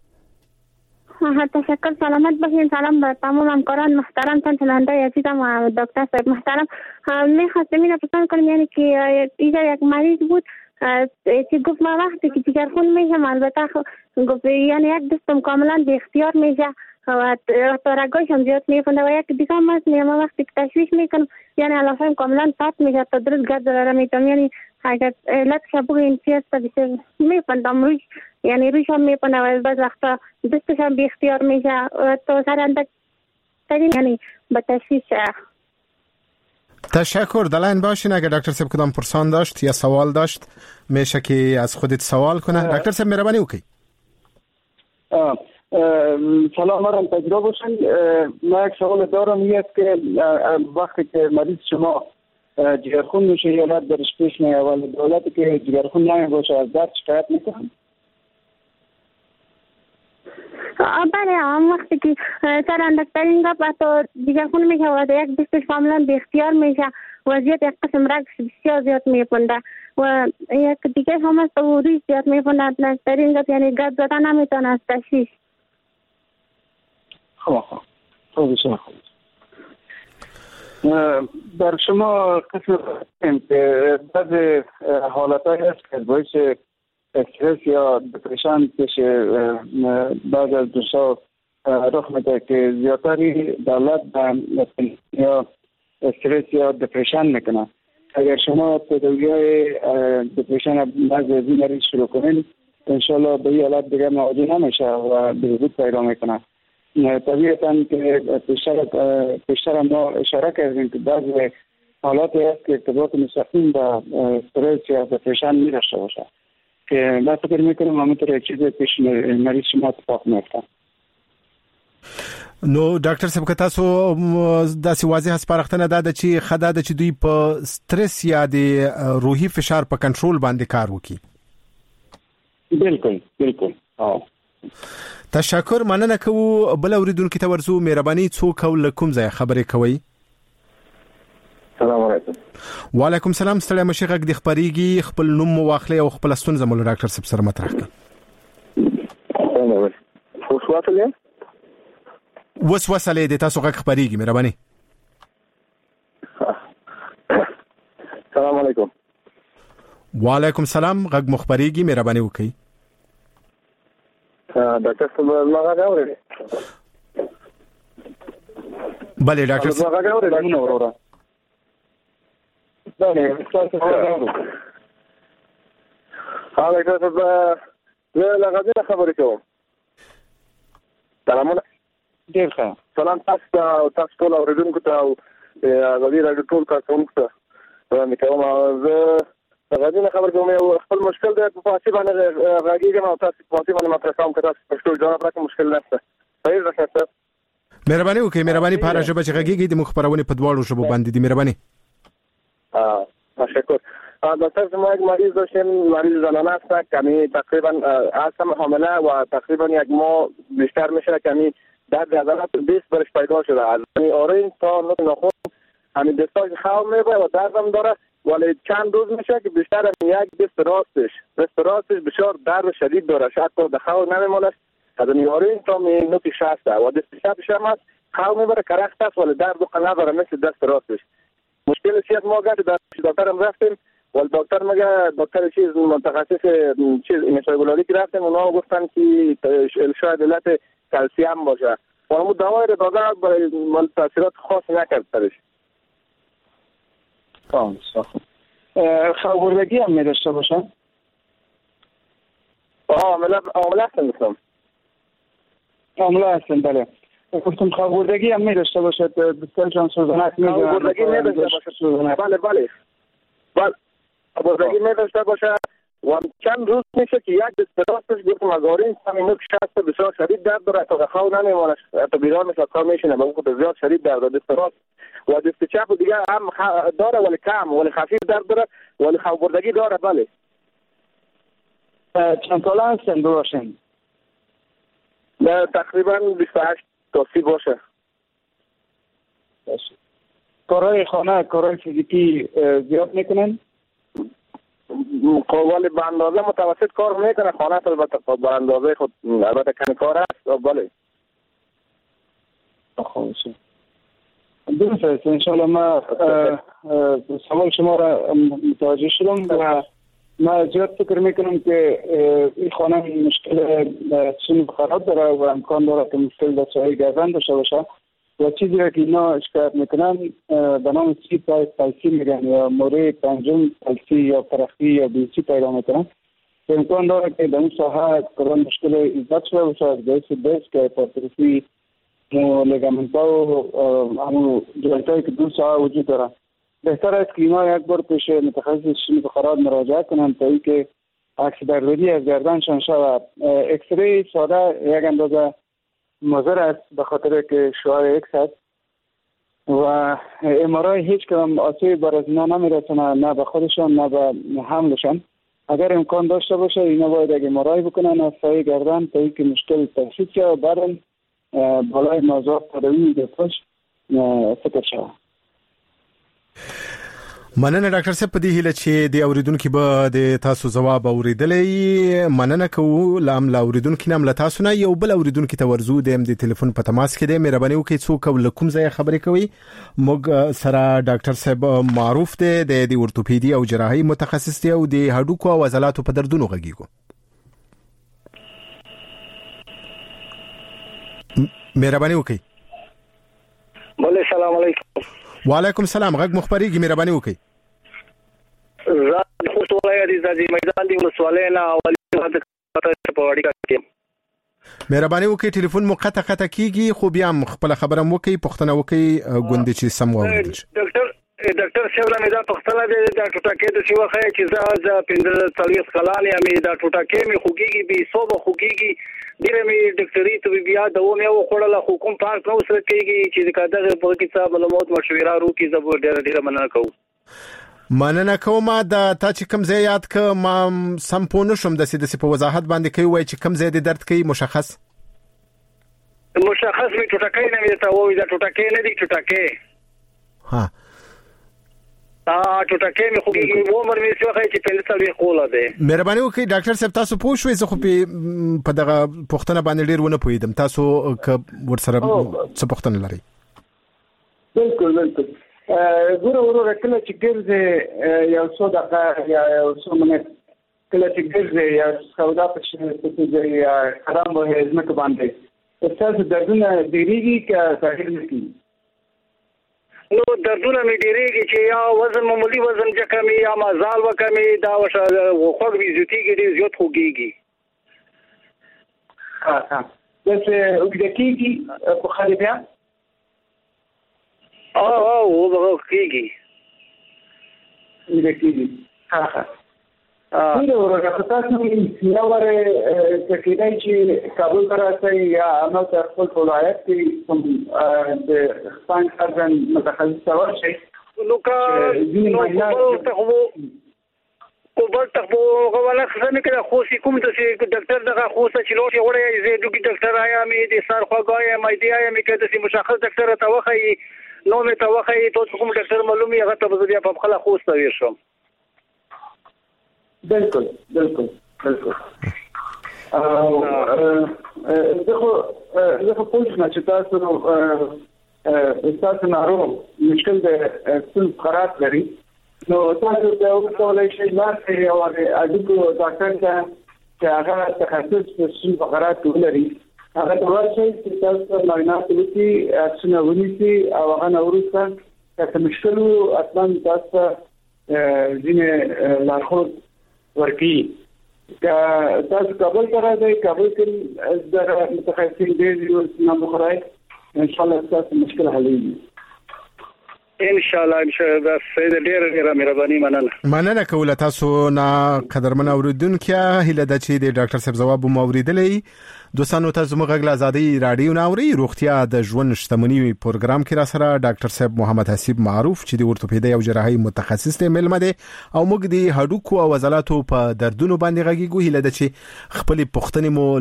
تشکر سلامت باشین سلام به تمام همکاران محترم شنونده عزیزم و دکتر صاحب محترم می‌خواستم اینو پرسان کنم یعنی که اینجا یک مریض بود که گفت ما وقتی که جگرخون میشم البته گفت یعنی یک دستم کاملا بی اختیار میشه و رگاش هم زیاد میفنده و یک دیگه هم هست ما وقتی که تشویش میکنم یعنی علافم کاملا پات میشه تا درست گرد داره میتونم یعنی اگر علت شبوه این چی هست بسیار میفندم روش یعنی روش هم میپنده و بعض وقتا دستش هم بی اختیار میشه تو سر اندک ترین یعنی به تشویش تشکر دلین باشین اگر دکتر صاحب کدام پرسان داشت یا سوال داشت میشه که از خودت سوال کنه دکتر صاحب مهربانی وکړئ سلام مرم تجربه باشن ما یک سوال دارم یه است که وقتی که مریض شما جگرخون میشه یا نه درش پیش میاد ولی دولتی که جگرخون نمی باشه از درد شکایت میکنن بله هم وقتی که سر اندکترین گپ تو جگرخون میشه و یک دستش کاملا بی اختیار میشه وضعیت یک قسم رگش بسیار زیاد میپنده و یک دیگه هم است و ریش زیاد میپنده اندکترین گپ یعنی گپ زدن نمیتونه از تشویش خواه خواه خواه بسیار خواه در شما قسم که بعض حالت های هست که باعث استرس یا دپرشن پیش بعض از دوستا رخ میده که زیادتری دولت یا استرس یا دپرشن میکنه اگر شما تداوی های دپرشن بعض از این مریض شروع کنین انشالله به این حالت دیگه مواجه نمیشه و بهبود پیدا میکنه طبیعتاً که پیشتر ما اشاره کردیم که بعضی حالاتی هست که ارتباط مستقیم با استرس یا دپرشن می داشته باشه که من فکر میکنم همونطور یک چیز پیش مریض شما اتفاق میفته نو ډاکټر صاحب که تاسو داسې واضح سپارښتنه ده د چې خدای د چې دوی په سترس یا د روحي فشار په کنټرول باندې کار وکړي بالکل بالکل اه تشکر مننه کوو بل اوریدونکو ته ورزو مهرباني څوک او لکم ځای خبرې کوي سلام علیکم وعلیکم سلام ستړي مشیخ د خبريږي خپل نوم واخلې او خپل ستونزه مول ډاکټر صاحب سره مطرح کړئ وسوسه وسوسه له دې تاسو غږ خبريږي مهرباني سلام علیکم وعلیکم سلام غږ مخبريږي مهرباني وکړئ ډاکټر صاحب ما غواړم بله ډاکټر صاحب ما غواړم نو وروره بله تاسو غواړم ها ډاکټر صاحب زه لږه خبرې کوم سلام ډیر ښه سلام تاسو ته تاسو ټول اوریدونکو ته او غوړي راډیو ټول کارکونکو ته وړاندې کوم زه غوړي خبر کوم یو خپل مشکل دی په فارسی باندې راګیږم او تاسو په فارسی باندې مطرح کوم که تاسو پښتو ځواب راکړئ مشکل نشته صحیح ده ښه مهرباني وکړئ مهرباني په هر ژبه چې غږیږي د مخبرونه په دواړو ژبو باندې دي مهرباني اه تشکر دکتر زما یک مریض داشتیم مریض زنانه است کمی تقریبا هستم حامله و تقریبا یک ماه بیشتر میشه کمی درد عضلات بیست برش پیدا شده از آرین تا نوک نخون همین دستاش خواب میبره و دردم داره ولی چند روز میشه که بیشتر هم یک دست راستش دست راستش بسیار درد شدید داره شاید تا دخواه نمیمانست از این آرین تا نوک شسته و دست شبش هم هست خواهد میبره کرخت است ولی درد و نداره مثل دست راستش. مشکل چیز ما گرد دکتر هم رفتیم ولی دکتر مگه دکتر چیز متخصص چیز اینسایگولاری که رفتیم اونا گفتن که شاید علت کلسیم باشه و همون دوای رو داده ولی تاثیرات خاصی نکرد سرش. خوابوردگی هم می داشته باشه؟ آه عامله هستن مثلا عامله هستن بله. گفتم خوابوردگی هم می داشته باشه بسیار جان سوزنک می داشته خوابوردگی می داشته باشه بله بله بله خوابوردگی می داشته باشه و چند روز میشه که یک دست راستش گفتم از آرین سمی نوک شست بسیار شدید درد داره تا خواب نمیمانه تا بیدار میشه خواب میشینه به اون زیاد شدید درد داره دست راست و دست چپ دیگه هم داره ولی کم ولی خفیف درد داره ولی خوابوردگی داره بله. چند ساله هستن باشین؟ تقریبا بیست و هشت تا سی باشه. کارهای خانه کارهای فیزیکی زیاد میکنن؟ ولی به اندازه متوسط کار میکنه خانه البته به اندازه خود البته کمی کار است بله. خوبه درست است انشاءالله ما سوال شما را متوجه شدم و ما زیاد فکر میکنم که این خانه مشکل سنوب خراب داره و امکان داره که مشکل در ساحه گردن داشته باشه و چیزی را که اینا شکایت میکنن به نام سی پای پلسی میگن یا موره پنجم پلسی یا پرخی یا بیسی پیدا میکنن امکان داره که در اون ساحه کلان مشکل ایجاد شده باشه از باعث دست که هایپرتروفی لیگامنت ها و همون جوینت هایی که دو ساحه وجود داره. بهتر است که اینا یک بار پیش متخصص سنوب خراب مراجعه کنن تا اینکه عکس برداری از گردنشان شود. اکسری ساده یک اندازه مضر است به خاطر که شعاع اکس است و امارای هیچ کدام آسیب بر از اینا نمیرسونه نه به خودشان نه به حملشان. اگر امکان داشته باشه اینا باید اگه امارای بکنن از سایه گردن تا اینکه مشکل تشخیص شه و بعد بالای موضوع تداوی دستش فکر شود. مننه ډاکټر صاحب په دې هیله چې د اوریدونکو به د تاسو جواب اوریدلې مننه کوو لام لا اوریدونکو نام له تاسو نه یو بل اوریدونکو ته ورزو د ام د ټلیفون په تماس کې د مهرباني وکړئ څوک ولکم ځای خبرې کوي موږ سره ډاکټر صاحب معروف دی د اورتوپیدي او جراحي متخصص دی او د هډوکو او عضلاتو په دردونو غږیږي. مهرباني وکړئ. بله سلام علیکم. وعلیکم السلام غږ مخبريږي مهرباني وکړئ. زه خو ټولای دي د میدان دی ولسوالۍ نه اولي د پوړی کې مهرباني وکړئ ټلیفون مو قطع قطع کیږي خو بیا خپل خبره مو کوي پښتنه وکړئ ګوندې چې سم واورئ. ډاکټر ډاکټر صاحب مې دا پښتنه د ټوټاکې د سی وخه چې زه ز پندر څلويخ کلان مې دا ټوټاکې مې خوګيږي به صوبه خوګيږي ډیره مې ډاکټري ته بیا دونه یو خړله حکومت پارک نو سره کېږي چې دغه په کې څه معلومات مشوره ورو کې زبر ډیره ډیره مننه کوم. مننه کوم دا تا چې کوم ځای یاد ک ما سم پونه شم د سې په وضاحت باندې کوي وای چې کوم ځای د درد کوي مشخص مشخص می ټوټاکې نه وي ته وای دا ټوټاکې نه دي ټوټاکې ها ا ټوټاکې مې خوږي عمر مې څه وخت چې په لسل خوله ده. مهرباني وکړئ ډاکټر صاحب تاسو پوه شوئ زه خو په دغه پښتنه باندې ډیر ونه پوهیدم تاسو ک ورسره څه پښتنه لري؟ بالکل بالکل ګوره ورو کله چې ګرځي یو څو دقیقه یا یو څو منټ کله چې ګرځي یا سودا پښې ته یا خراب وه ځمکه باندې تاسو دردونه ډیریږي که ظاهر نه کیږي؟ نو دردونه مې ډیریږي چې یا وزن معمولی وزن چې کمی یا مازال وکمي دا وشه خوږ ویزوتیږي ډیر زیات خوږيږي. ها ها دغه وګړي په خالي بیا او او وګړي وګړي ها ها ا نو ورته تاسو یو ور کېدای چې کابل راځي یا نو تاسو خپل ولایت کې کوم د خپل ځان متخصص سره شي نو کا نو ته خو کوبل ته خو غواړم څنګه کړه خو سې کوم ته ډاکټر دغه خو څه چې لوټي وړي زه دوی ډاکټر آیا مې د سر خواګای مې دی آیا مې کده سي مشخص ډاکټر ته وخی نو مې ته وخی ته کوم ډاکټر معلومي هغه ته بیا په خلا خو ستوي شم. بالکل بالکل بالکل او دغه دغه پوښتنه چې تاسو تاسو نارو مشکل د څه قرات لري نو تاسو د یو څه شي مارته او د اډوکو ډاکټر ته چې هغه تخصص په څه قرات لري هغه د ورشي چې تاسو معاینات لري څنګه ونیسي او هغه نورسته چې مشکل اصلا تاسو ځینې لارښود ورکی که تاسو کابل ته راځئ کابل کې د متخصصین ډېر یو نه مخرای ان شاء الله تاسو مشکل حلوي ان شاء الله ان شاء الله سید ډېر ډېر مهرباني مننه مننه کوله تاسو نه قدرمن اوریدونکو هله د چې د ډاکټر صاحب جواب مو اوریدلې دوستانو ته زموږ غږ لازادي رادیو ناوري روغتیا د ژوند شتمنۍ پروګرام کې را سره ډاکټر صاحب محمد حسیب معروف چې د ورتوپیدي او جراحي متخصص دی ملمه دی او موږ د هډوکو او عضلاتو په دردونو باندې غږیږو هله د چې خپل پښتنې مو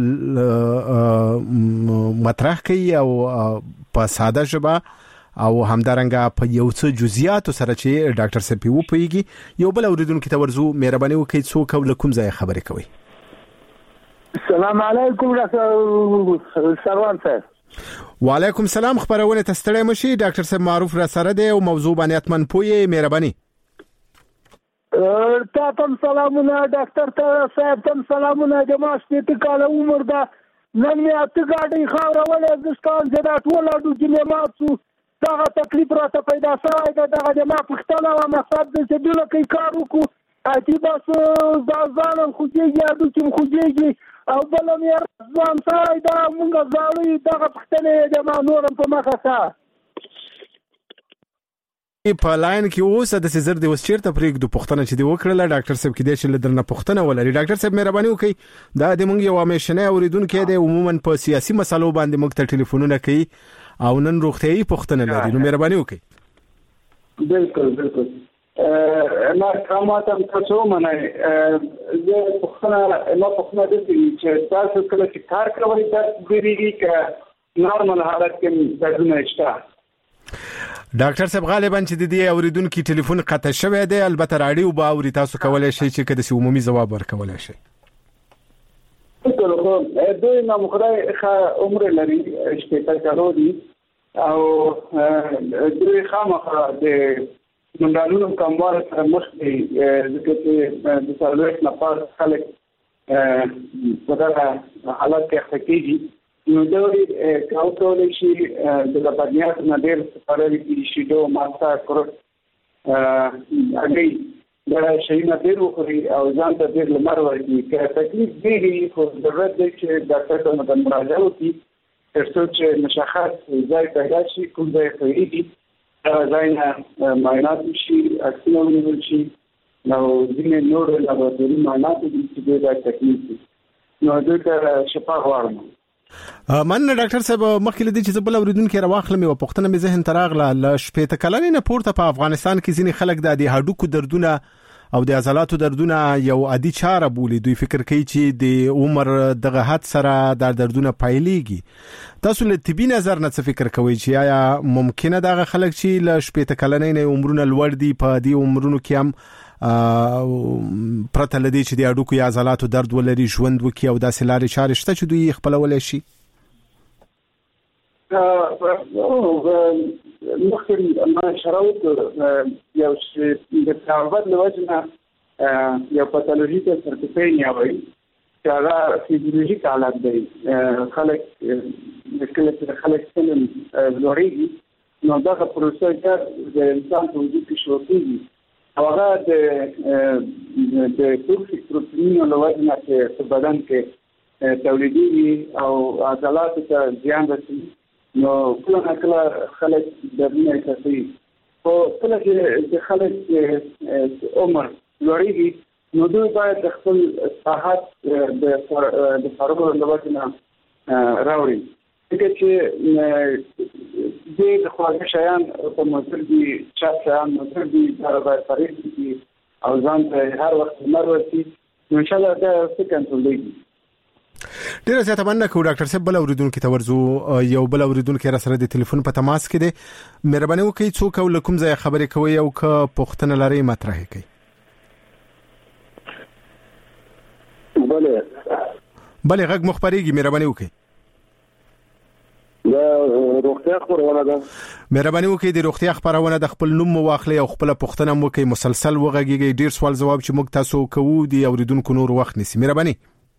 مطرح کوي او په ساده ژبه او همدارنګه په یو څه جزئیات سره چې ډاکټر صاحب یو پیږي یو بل اوریدونکو ته ورزو مهرباني وکړئ څوک او کوم ځای خبرې کوي السلام علیکم سروان صاحب وعلیکم السلام خبرونه تستړی مشي ډاکټر صاحب معروف را سره دی او موضوع باندې اتمن پوي مهرباني تاسو سلامونه ډاکټر صاحب تاسو سلامونه جماعت ته کال عمر دا نن مې اته غاډي خاور ولې ځکان چې دا ټول اډو چې ماتو دا تکلیف راته پیدا شوی دا د جماعت پښتنه او مقصد چې دله کې کار وکړو اتی بس دا ځان خو دې یادو چې خو دې او بل مې ځان سره دا موږ ځاوي دا پښتنه جماعت نورم په مخه ښه په لاین کې اوس د سزر د وسچرته پرېګ د پښتنه چې دی وکړه ډاکټر صاحب کې دې چې لدرنه پښتنه ولري ډاکټر صاحب مهرباني وکړئ دا د موږ یو همیشنه اوریدونکو دی عموما په سیاسي مسلو باندې موږ ته ټلیفونونه کوي او نن روغتيایي پښتنه لري نو مهرباني وکړئ بالکل بالکل ما کومه تاسو منه زه پښتنه ما پښتنه د چې تاسو کله چې کار کوي دا ګریږي ک نورمال حالت کې دونه شته ډاکټر صاحب غالبا چې د دې اوریدونکو ټلیفون قطع شوی دی البته راډیو با اوري تاسو کولای شئ چې کده سي عمومي جواب ورکولای شئ ټول خو دوی نو مخړای عمر لري شپږ کالو دي او دوی خامخا د منډالونو کوموار سره مخ دي ځکه چې د سالوټ نه پاس خلک په دا حالت کې اخته نو دوی کاوټول شي د لپاره نه ډېر سپارلي دي شي دوه ماستا کور اګي دا شي نه ډېر وخوري او ځان ته ډېر لمر ورکړي که تکلیف دی خو ضرورت دی چې ډاکټر ته مراجعه وکړي ترڅو چې مشخص ځای پیدا شي کوم ځای خېږي دا ځای نه معاینات شي اکسیجن ونیول شي نو ځینې نور لابراتوري معاینات دي چې دا تکلیف دي نو دوی ته شفا غواړم من ډاکټر صاحب مخکې لدی چې زبل اوریدونکو راوخلم او پښتنه مې ذهن تراغله ل شپې ته کلنې نه پورته په افغانستان کې ځینې خلک د هډوکو دردونه او د عضلاتو دردونه یو عادي چاره بولي دوی فکر کوي چې د عمر دغه حد سره د دردونه پایلېږي تاسو له طبي نظر نه څه فکر کوئ چې آیا ممکنه دغه خلک چې ل شپې ته کلنې نه عمرونه لوړ دي په دې عمرونو کې هم پرته لدی چې د هډوکو یا عضلاتو درد ولري ژوند وکي او داسې لارې چارې شته چې دوی خپلولای شي مخکې ما شراوت یو چې د تعرض لوجنه یو پاتولوژیک سرټیفیکیشن وایي چې هغه فیزیولوژیک حالت دی خلک کله چې خلک سلم لوريږي نو دا پروسه د انسان په وجود کې شروع کیږي هغه د د توکسیک پروتین لوجنه چې په بدن کې تولیدي او عضلات ته زیان رسوي نو کله کله خلک د دې احساسي او کله چې خلک عمر لوړيږي نو دوی باید خپل صحت د د فارغ لوجنه راوړي چې د خواږه شیان په مصدر دي چې شیان مصدر دي دا باید فرید دي او ځان ته هر وخت مرورتي ان شاء الله دا څه کنټرولېږي ډیره زیاته مننه کوم ډاکټر صاحب بل اوریدونکو ته ورزو یو بل اوریدونکو را سره د ټلیفون په تماس کې دي مهرباني وکړئ څوک او کوم ځای خبرې کوي او که پښتنه لري مطرح کړئ بله بله غږ مخبريږي مهرباني وکړئ. دا روغتیا خبرونه ده. مهرباني وکړئ د روغتیا خبرونه د خپل نوم واخلئ او خپل پوښتنه مو کوي مسلسل وغږیږي. ډیر سوال جواب چې موږ تاسو کوو دی اوریدونکو نور وخت نسی. مهرباني.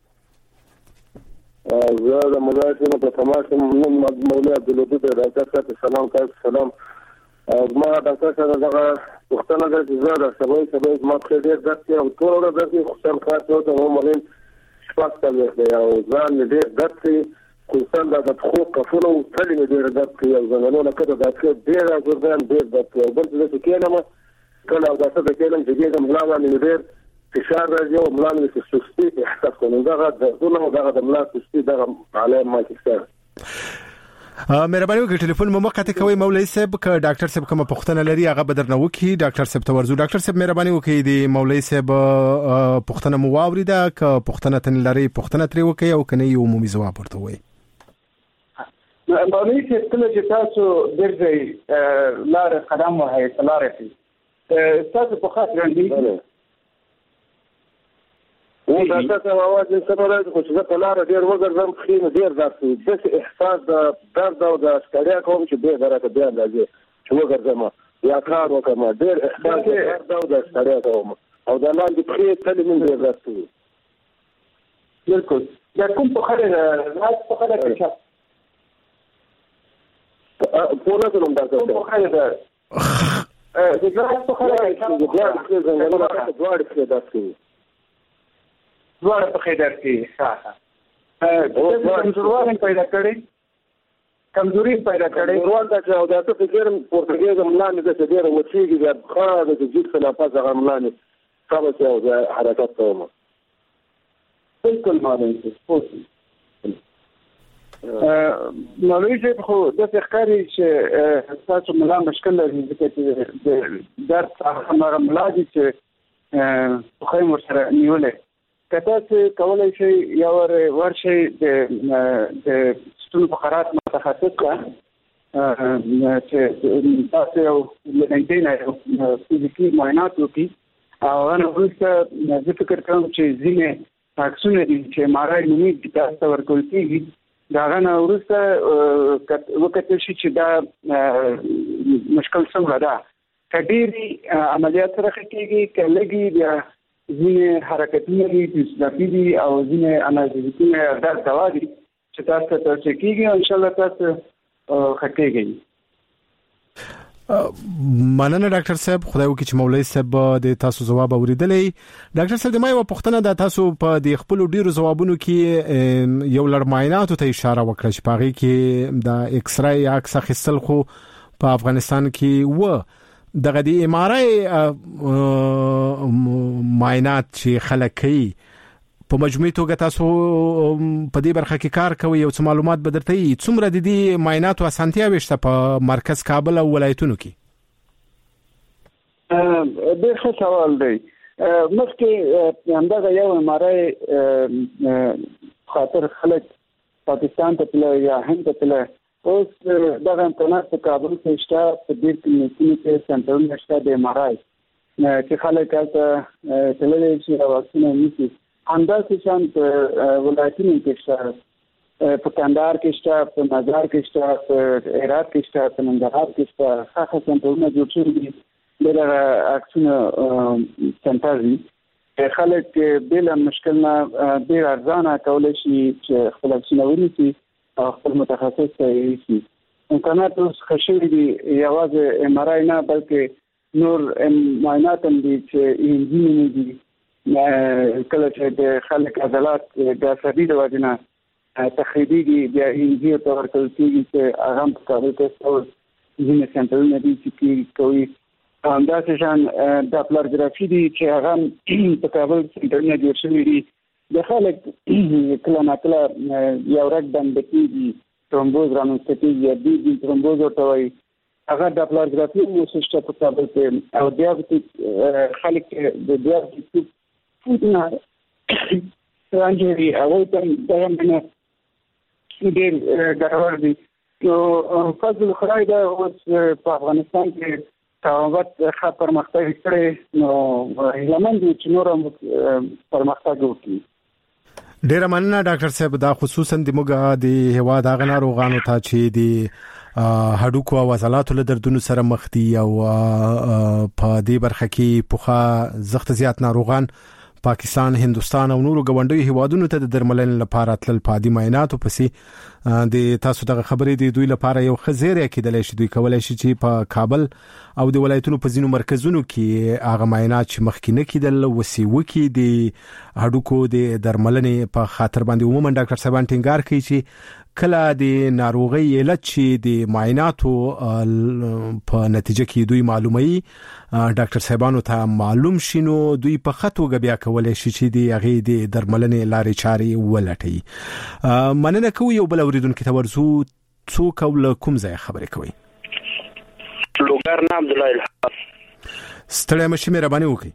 زه د مدافعینو په تماس نوم مولا عبدالودود د ډاکټر صاحب سلام تاسو سلام. ما ډاکټر صاحب دغه پوښتنه ده چې زه د سبا سبا ما په دې درس او ټول ورځ د خپل خاص او ته مولین شپږ کال دی او ځان دې درس خصوصا د خو کفونو تلې دې درس یو ځانونو کده د څه ډیر ځوردان ډیر د بل څه کې نه ما کله دا څه کې نه چې دې ملاوه نه ډیر فشار راځي او ملانه کې سستي احساس کوم دغه د زونه دغه د ملانه سستي دغه علامه ما کې مهرباني وکړئ ټلیفون مو مقطع کوي مولوي صاحب ک ډاکټر صاحب کوم پوښتنه لري هغه بدرنه وکي ډاکټر صاحب ته ورزو. ډاکټر صاحب مهرباني وکړئ د مولوي صاحب پوښتنه مو واوریده ک پوښتنه تن لري پوښتنه ترې وکي او کنه یو عمومي جواب ورته وي. مولوي صاحب کله چې تاسو درځي لار قدم وهي تلارتي تاسو په خاطر باندې و دا څه اواز یې سره خو چې په لار ډیر وګرځم خین ډیر درته د احساس د درد او د ستړیا کوم چې به درته بیان راځي چې وګرځم یا کار وکم ډیر احساس د درد او د ستړیا کوم او د لاندې په تل من ډیر درته بالکل دا کوم په خره راځ په خره کې په نظر هم دا څه په خره ده د ګراس په خره کې د ګراس څنګه دوړ کې درته دوړ په خیدر کې ښه کمزوري پیدا کړي کمزوري پیدا کړي ورو دا چې دا څه فکر پورتګیز ملانه د ډیر وچیږي د خاله د جګ سره په ځای ملانه ثابت او حرکت کوم بالکل مالوي سپورت مالوي چې خو د ښکاری چې تاسو ملا مشکل لري چې د درد هغه ملادي چې خو مو سره نیولې کته چې کولای شي یا ور ورشي د د ستونو فقرات متخصص کا چې تاسو یو لنډینه فزیکی معاینات وکړي او انا وروسته زه فکر کوم چې ځینې عکسونه دي چې مارای نومي تاسو ورکول کیږي دا غنه وروسته وکړئ چې دا مشکل څنګه ده کډيري عملیات سره کېږي کلهږي بیا ځینې حرکتونه دي فزیولوژي او ځینې انالوژیکونه دا دوا دي چې تاسو ته کېږي او ان شاء الله تاسو ښکېږي. مننه ډاکټر صاحب خدای وکړي چې مولوي صاحب د تاسو جواب اوریدلې. ډاکټر صاحب د ما یو پوښتنه ده تاسو په د خپل ډیرو جوابونو کې یو لړ معایناتو ته اشاره وکړه چې پاره کې د ایکس رای عکس اخیستل خو په افغانستان کې و دغه د ام ار آی معاینات چې خلک کوي په مجموعي توګه تاسو په دې برخه کې کار کوي او څه معلومات بدرته یي څومره د دې معایناتو اسانتیا وشته په مرکز کابل او ولایتونو کې؟ ډېر ښه سوال دی. مخکې همدغه یو ام ار آی خاطر خلک پاکستان ته تلل یا هند ته تلل اوس دغه امکانات په کابل کې شته په دې کې کې سنټرونه شته د ام ار آی چې خلک هلته تللی شي او واکسین نیسي. همداسې شان په ولایتونو کې شته په کندهار کې شته په مزار کې شته په هرات کې شته په ننګرهار کې شته ښه سنټرونه جوړ شوي دي دغه عکسونه سنټر دي خلک بلا مشکل نه ډېر ارزانه کولی شي چې خپل عکسونه ونیسي او خپل متخصص ته یې امکانات اوس ښه شوي دي یوازې ام ار آی نه بلکې نور معاینات هم دي چې انجینونه دي کله چې د خلک عضلات د عصبي د وجې نه تخریبېږي بیا انجیو ته ورکول کېږي چې هغه هم په کابل کې ځینې سنټرونه دي چې کوي. همداسې شان ډاپلرګرافي دي چې هغه په کابل سنټرونه جوړ شوي دي. د خلک کله ناکله یو رګ بنده کېږي ترومبوز رامنځته کېږي یا دي دي ترومبوز ورته وایي هغه ډاپلرګرافي موسسه شته په کابل کې او دیابتیک خلک د دیابتیک فوټنه رانجري او ته دغه نه ډېر ګټور دي. نو فضل خدای دا اوس په افغانستان کې تاوت ښه پرمختګ کړی نو هیله مند یو چې نور هم پرمختګ وکړي. ډیر مننه ډاکټر صاحب دا خصوصا د موږ د هوا د غناروغانو ته چې د هډوکو او عضلاتو له دردونو سره مخ دي او په دې برخه کې پوخا زخت زیات ناروغان پاکستان، هندستان او نورو ګوندونو هیوادونو ته د درملنې لپاره تل پادي معاینات او پسې د تاسو دغه خبرې د دوی لپاره یو خزیر کېدل شي. دوی کولای شي چې په کابل او د ولایتونو په ځینو مرکزونو کې هغه معاینات چې مخکې نه کېدل وسیو کې د هډوکو د درملنې په خاطر باندې عموما ډاکټر صاحب ټینګار کوي چې کله د ناروغي علت چې د معایناتو په نتیجه کې دوی معلومي ډاکټر صاحبانو ته معلوم شینو دوی په خطو غبیا کولای شي چې د هغه د درملنې لارې چارې ولټي. مننه کوي یو بل اوریدونکو ته ورزو څوک او کوم ځای خبرې کوي؟ لوګر نه عبد الله الحاف. ستړی مشه مهرباني وکړئ.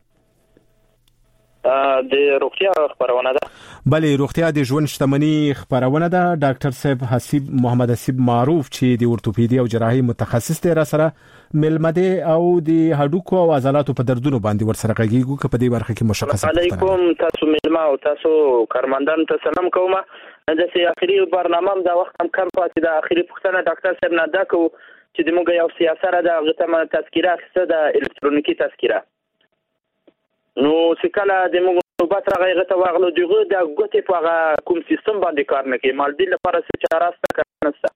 د روغتیا خبرونه ده. بله روغتیا د ژوند شتمنۍ خبرونه ده. ډاکټر صاحب حسیب محمد حسیب معروف چې د اورتوپیدي او جراحي متخصص دی را سره ملمده او د هډوکو او عضلاتو په دردونو باندې ور سره غږیږي په دې برخه کې مشخصه. علیکم تاسو ملما او تاسو کارمندان ته سلام کوم. د سي اخري برنامه دا وخت هم کم پاتې د اخري پښتنه ډاکټر صاحب نه دا کو چې د موږ یو سیاست ده غته تذکره خسته د الکترونیکی تذکره نو سکاله د موږ نوبت راغی غته واغلو دغه د غوتې په هغه کوم سیستم باندې کار نه کوي مال دې لپاره څه چاره ست کنه.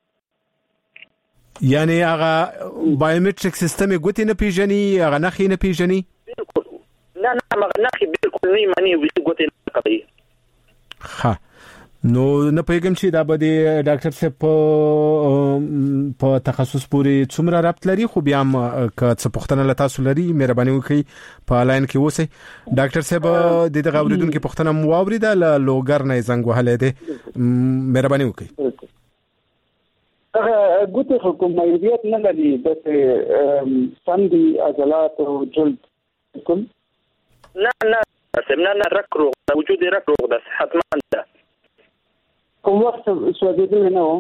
یعنی هغه بایومټریک سیستم غوتې نه پیژني هغه نه خې نه پیژني؟ بالکل نه نه نه خې بالکل نه مانی غوتې نه کوي. ها نو نه پیغام چې دا به د ډاکټر صاحب په تخصص پورې څومره رابط لري خو بیا هم که څه پوښتنه لته تاسو لري مهرباني وکړئ په لاین کې اوسئ. ډاکټر صاحب د دغه اوریدونکو پوښتنه مو واوریده له لوګر نه زنګ وهلې ده مهرباني وکړئ. هغه ګوتې خو کوم مایوریت نه لري د سندي عضلات او جلد کوم نه نه سمنا نه رکرو وجود رکرو ده حتما ده کوم وخت سوځیدل نه و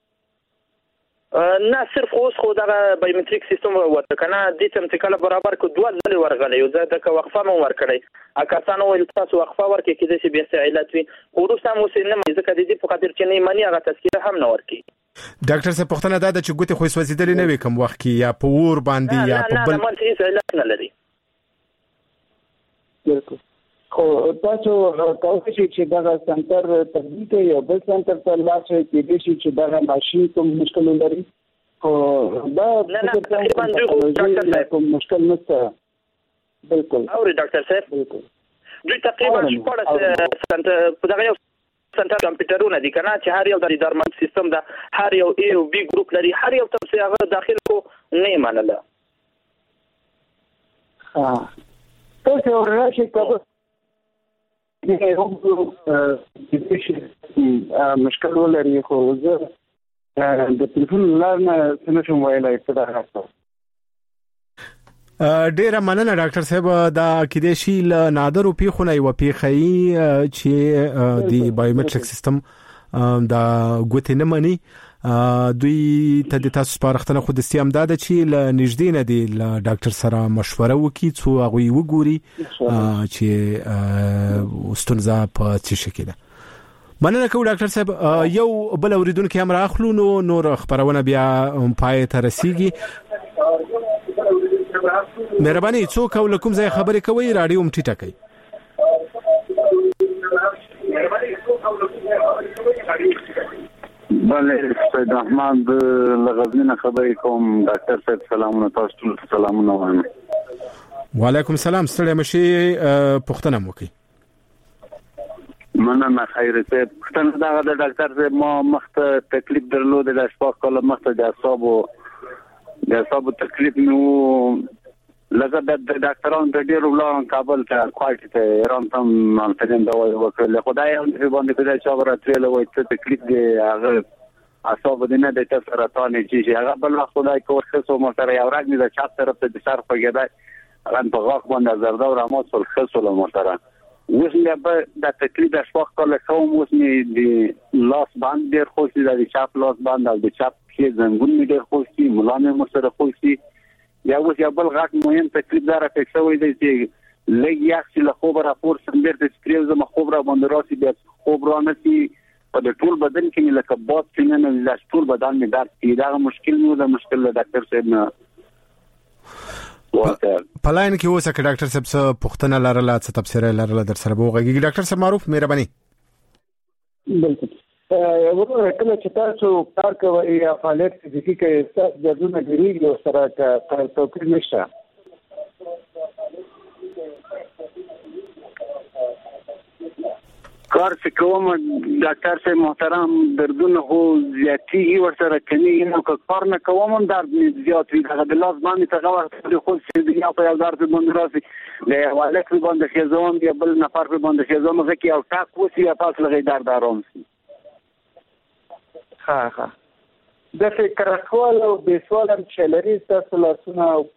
نه صرف اوس خو دا بایومټریک سیستم وته کنه د تم تکاله برابر کو دوه ځله ورغلی یو ځکه که وقفه مو ورکړی اکاسانو ول تاسو وقفه ورکې کېدې چې بیا څه علت وي ورسته مو سینه مې ځکه د دې په خاطر چې نه مانی هغه تذکره هم نه ورکي. ډاکټر صاحب پوښتنه دا ده چې ګوتې خو سوځیدل نه وي کوم وخت کې یا په ور باندې یا په بل نه نه هیڅ علت نه لري. بالکل خو تاسو کولی شئ چې دا سنټر تدبیر کوي او بل سنټر ته لاړ شئ کې دې شي چې دا ماشين کوم مشکل لري خو دا نه نه تقریبا ډاکټر صاحب کوم مشکل نشته. بالکل او ډاکټر صاحب بالکل دوی تقریبا شپږ سنټر په دغه یو سنټر کمپیوټرونه دي کنه چې هر یو د درمل سیستم دا هر یو ای او بی ګروپ لري هر یو تاسو هغه داخل کو نه منله. ها تاسو ورشي کوم مشکل ولري خو زه د ټلیفون لار نه څنګه شم ویلای په دا راځه. ډیره مننه ډاکټر صاحب دا کېدې شي ل نادر او پیخونه یو پیخي چې د بایومټریک سیستم دا ګوتې نه مني دوی ته د تاسو سپارښتنه خو د سیام دا ده چې ل نږدې نه دی ل ډاکټر سره مشوره وکړي څو هغه وګوري چې ستونزه په څه شکل ده. مننه کوم ډاکټر صاحب یو بل اوریدونکو هم راخلو نو نور خبرونه بیا پای ته رسیږي. مهرباني څوک او کوم ځای خبرې کوي رادیو مټی ټکي. بله سید احمد لغزنی خبرې کوم ډاکټر صاحب سلامونه تاسو ټول سلامونه وایم. وعلیکم السلام ستړي مشي پښتنه مو کوي. مننه خیر صاحب پښتنه دا د ډاکټر صاحب ما مخته تکلیف درلود د شپږ کاله مخته د اعصابو د اعصابو تکلیف نو لکه د ډاکټرانو د ډیرو ولاړ کابل ته کوټه ته ایران ته مالتین دا وکړل خدای هم په باندې کړی چې هغه ترل وای ته تکلیف دی هغه اعصاب دې نه د سرطان چې هغه بل وخت خدای کوړ خصو موټر یو راګ نه د چاپ طرف ته د سر پګیدا هغه په غاښ باندې زردا او راموس ول خصو له موټر اوس مې به د تکلیف د شپږ کاله کوم اوس مې د لاس باندې ډیر خوشي د چاپ لاس باندې او د چاپ کې زنګون مې ډیر خوشي ملامه مو سره خوشي یا اوس یو بل غاټ مهم تکلیف دار پکښوي دی چې لږ یخ له خوب را پور سندر د سپریل زما خوب را باندې راسي بیا خوب را نسی په ټول بدن کې لکه باد کینه نه لاس ټول بدن می درد کی دا مشکل نو دا مشکل له ډاکټر صاحب نه وته پلاین کې اوسه کې ډاکټر صاحب څه پوښتنه لرله څه تفسیر لرله در سره وګورئ ډاکټر صاحب معروف مهرباني بالکل ورته کله چې تاسو کار کوئ یا فعالیت فزیکی کوي تاسو د دونه ډیریږي او سره کار توپیر نشته کار چې کوم ډاکټر صاحب محترم دردونه هو زیاتیږي ورسره کوي نو کار نه کوم درد زیات وي هغه د لاس باندې تغور خو چې دنیا په یو ځار باندې راسي له والک باندې خزون دی بل نفر باندې خزون زکه او ټاک وسی یا پاس لګي درد آرام سي ها ها د فکر خپل او د سوال چې لري تاسو لاسونه او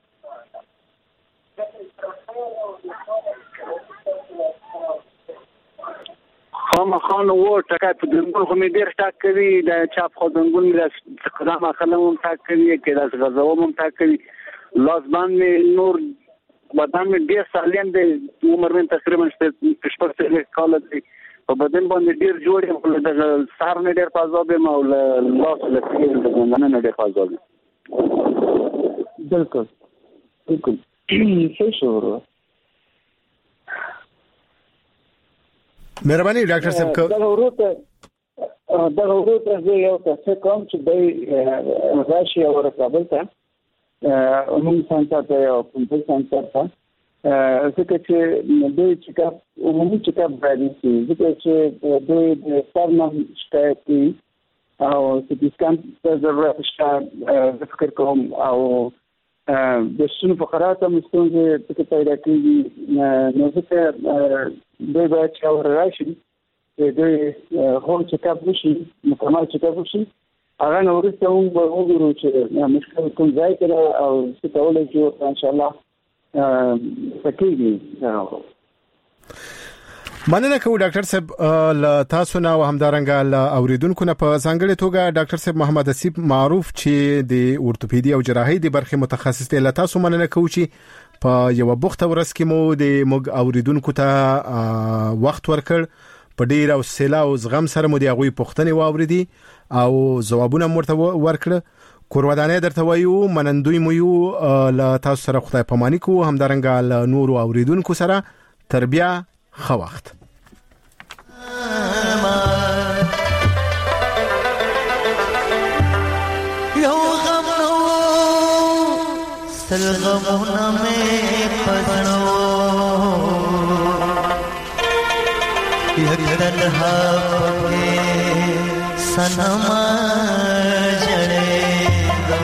خام خان و ټکا په دنګل خو مې ډیر ټاک کوي د چاپ خو دنګل مې قدم اخلم هم ټاک کوي کې د غزو هم ټاک کوي لاس باندې نور بدن مې ډیر سالم دی عمر مې تقریبا شپږ سال کال دی په بدن باندې ډیر جوړ یم د سار نه ډیر فازاب یم او لاس له تیر د باندې نه ډیر فازاب بالکل بالکل څه شو مهرباني ډاکټر صاحب دا ورته دا ورته زه یو څه کوم چې د راشي او رکابل ته عمومي سنټر ته او کومپل سنټر ته ځکه چې د چیکاپ عمومي چیکاپ باندې چې ځکه چې د سرمن شکایت او سټي سکان ته ضرورت شته فکر کوم او د شنو فقرات هم ستونزې پکې پیدا کېږي نو ځکه دوی باید چې اور راشي دوی هول چیکاپ وشي مکمل چیکاپ وشي هغه نو ورته هم وګورو چې مشکل کوم ځای کې او څه کولای شو ان شاء الله پکېږي مننه کوم ډاکټر صاحب ل تاسو نه همدارنګه ل اوریدونکو نه په ځانګړي توګه ډاکټر صاحب محمد اسیب معروف چې د اورتوپیدي او جراحي د برخې متخصص دی ل تاسو مننه کوم چې په یو بوخته ورځ کې مو د موږ اوریدونکو ته وخت ورکړ په ډیر او سلا او زغم سره مو د غوي پوښتنې واوریدي او ځوابونه مرته ورکړه کورودانه درته وایو منندوی مو یو ل تاسو سره خدای پاماني کو همدارنګه ل نور اوریدونکو سره تربیه خو وخت یو غم نو سل غمونه مې پزړو یک تنها پکې سنم جړې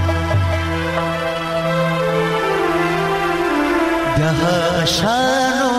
ده شانو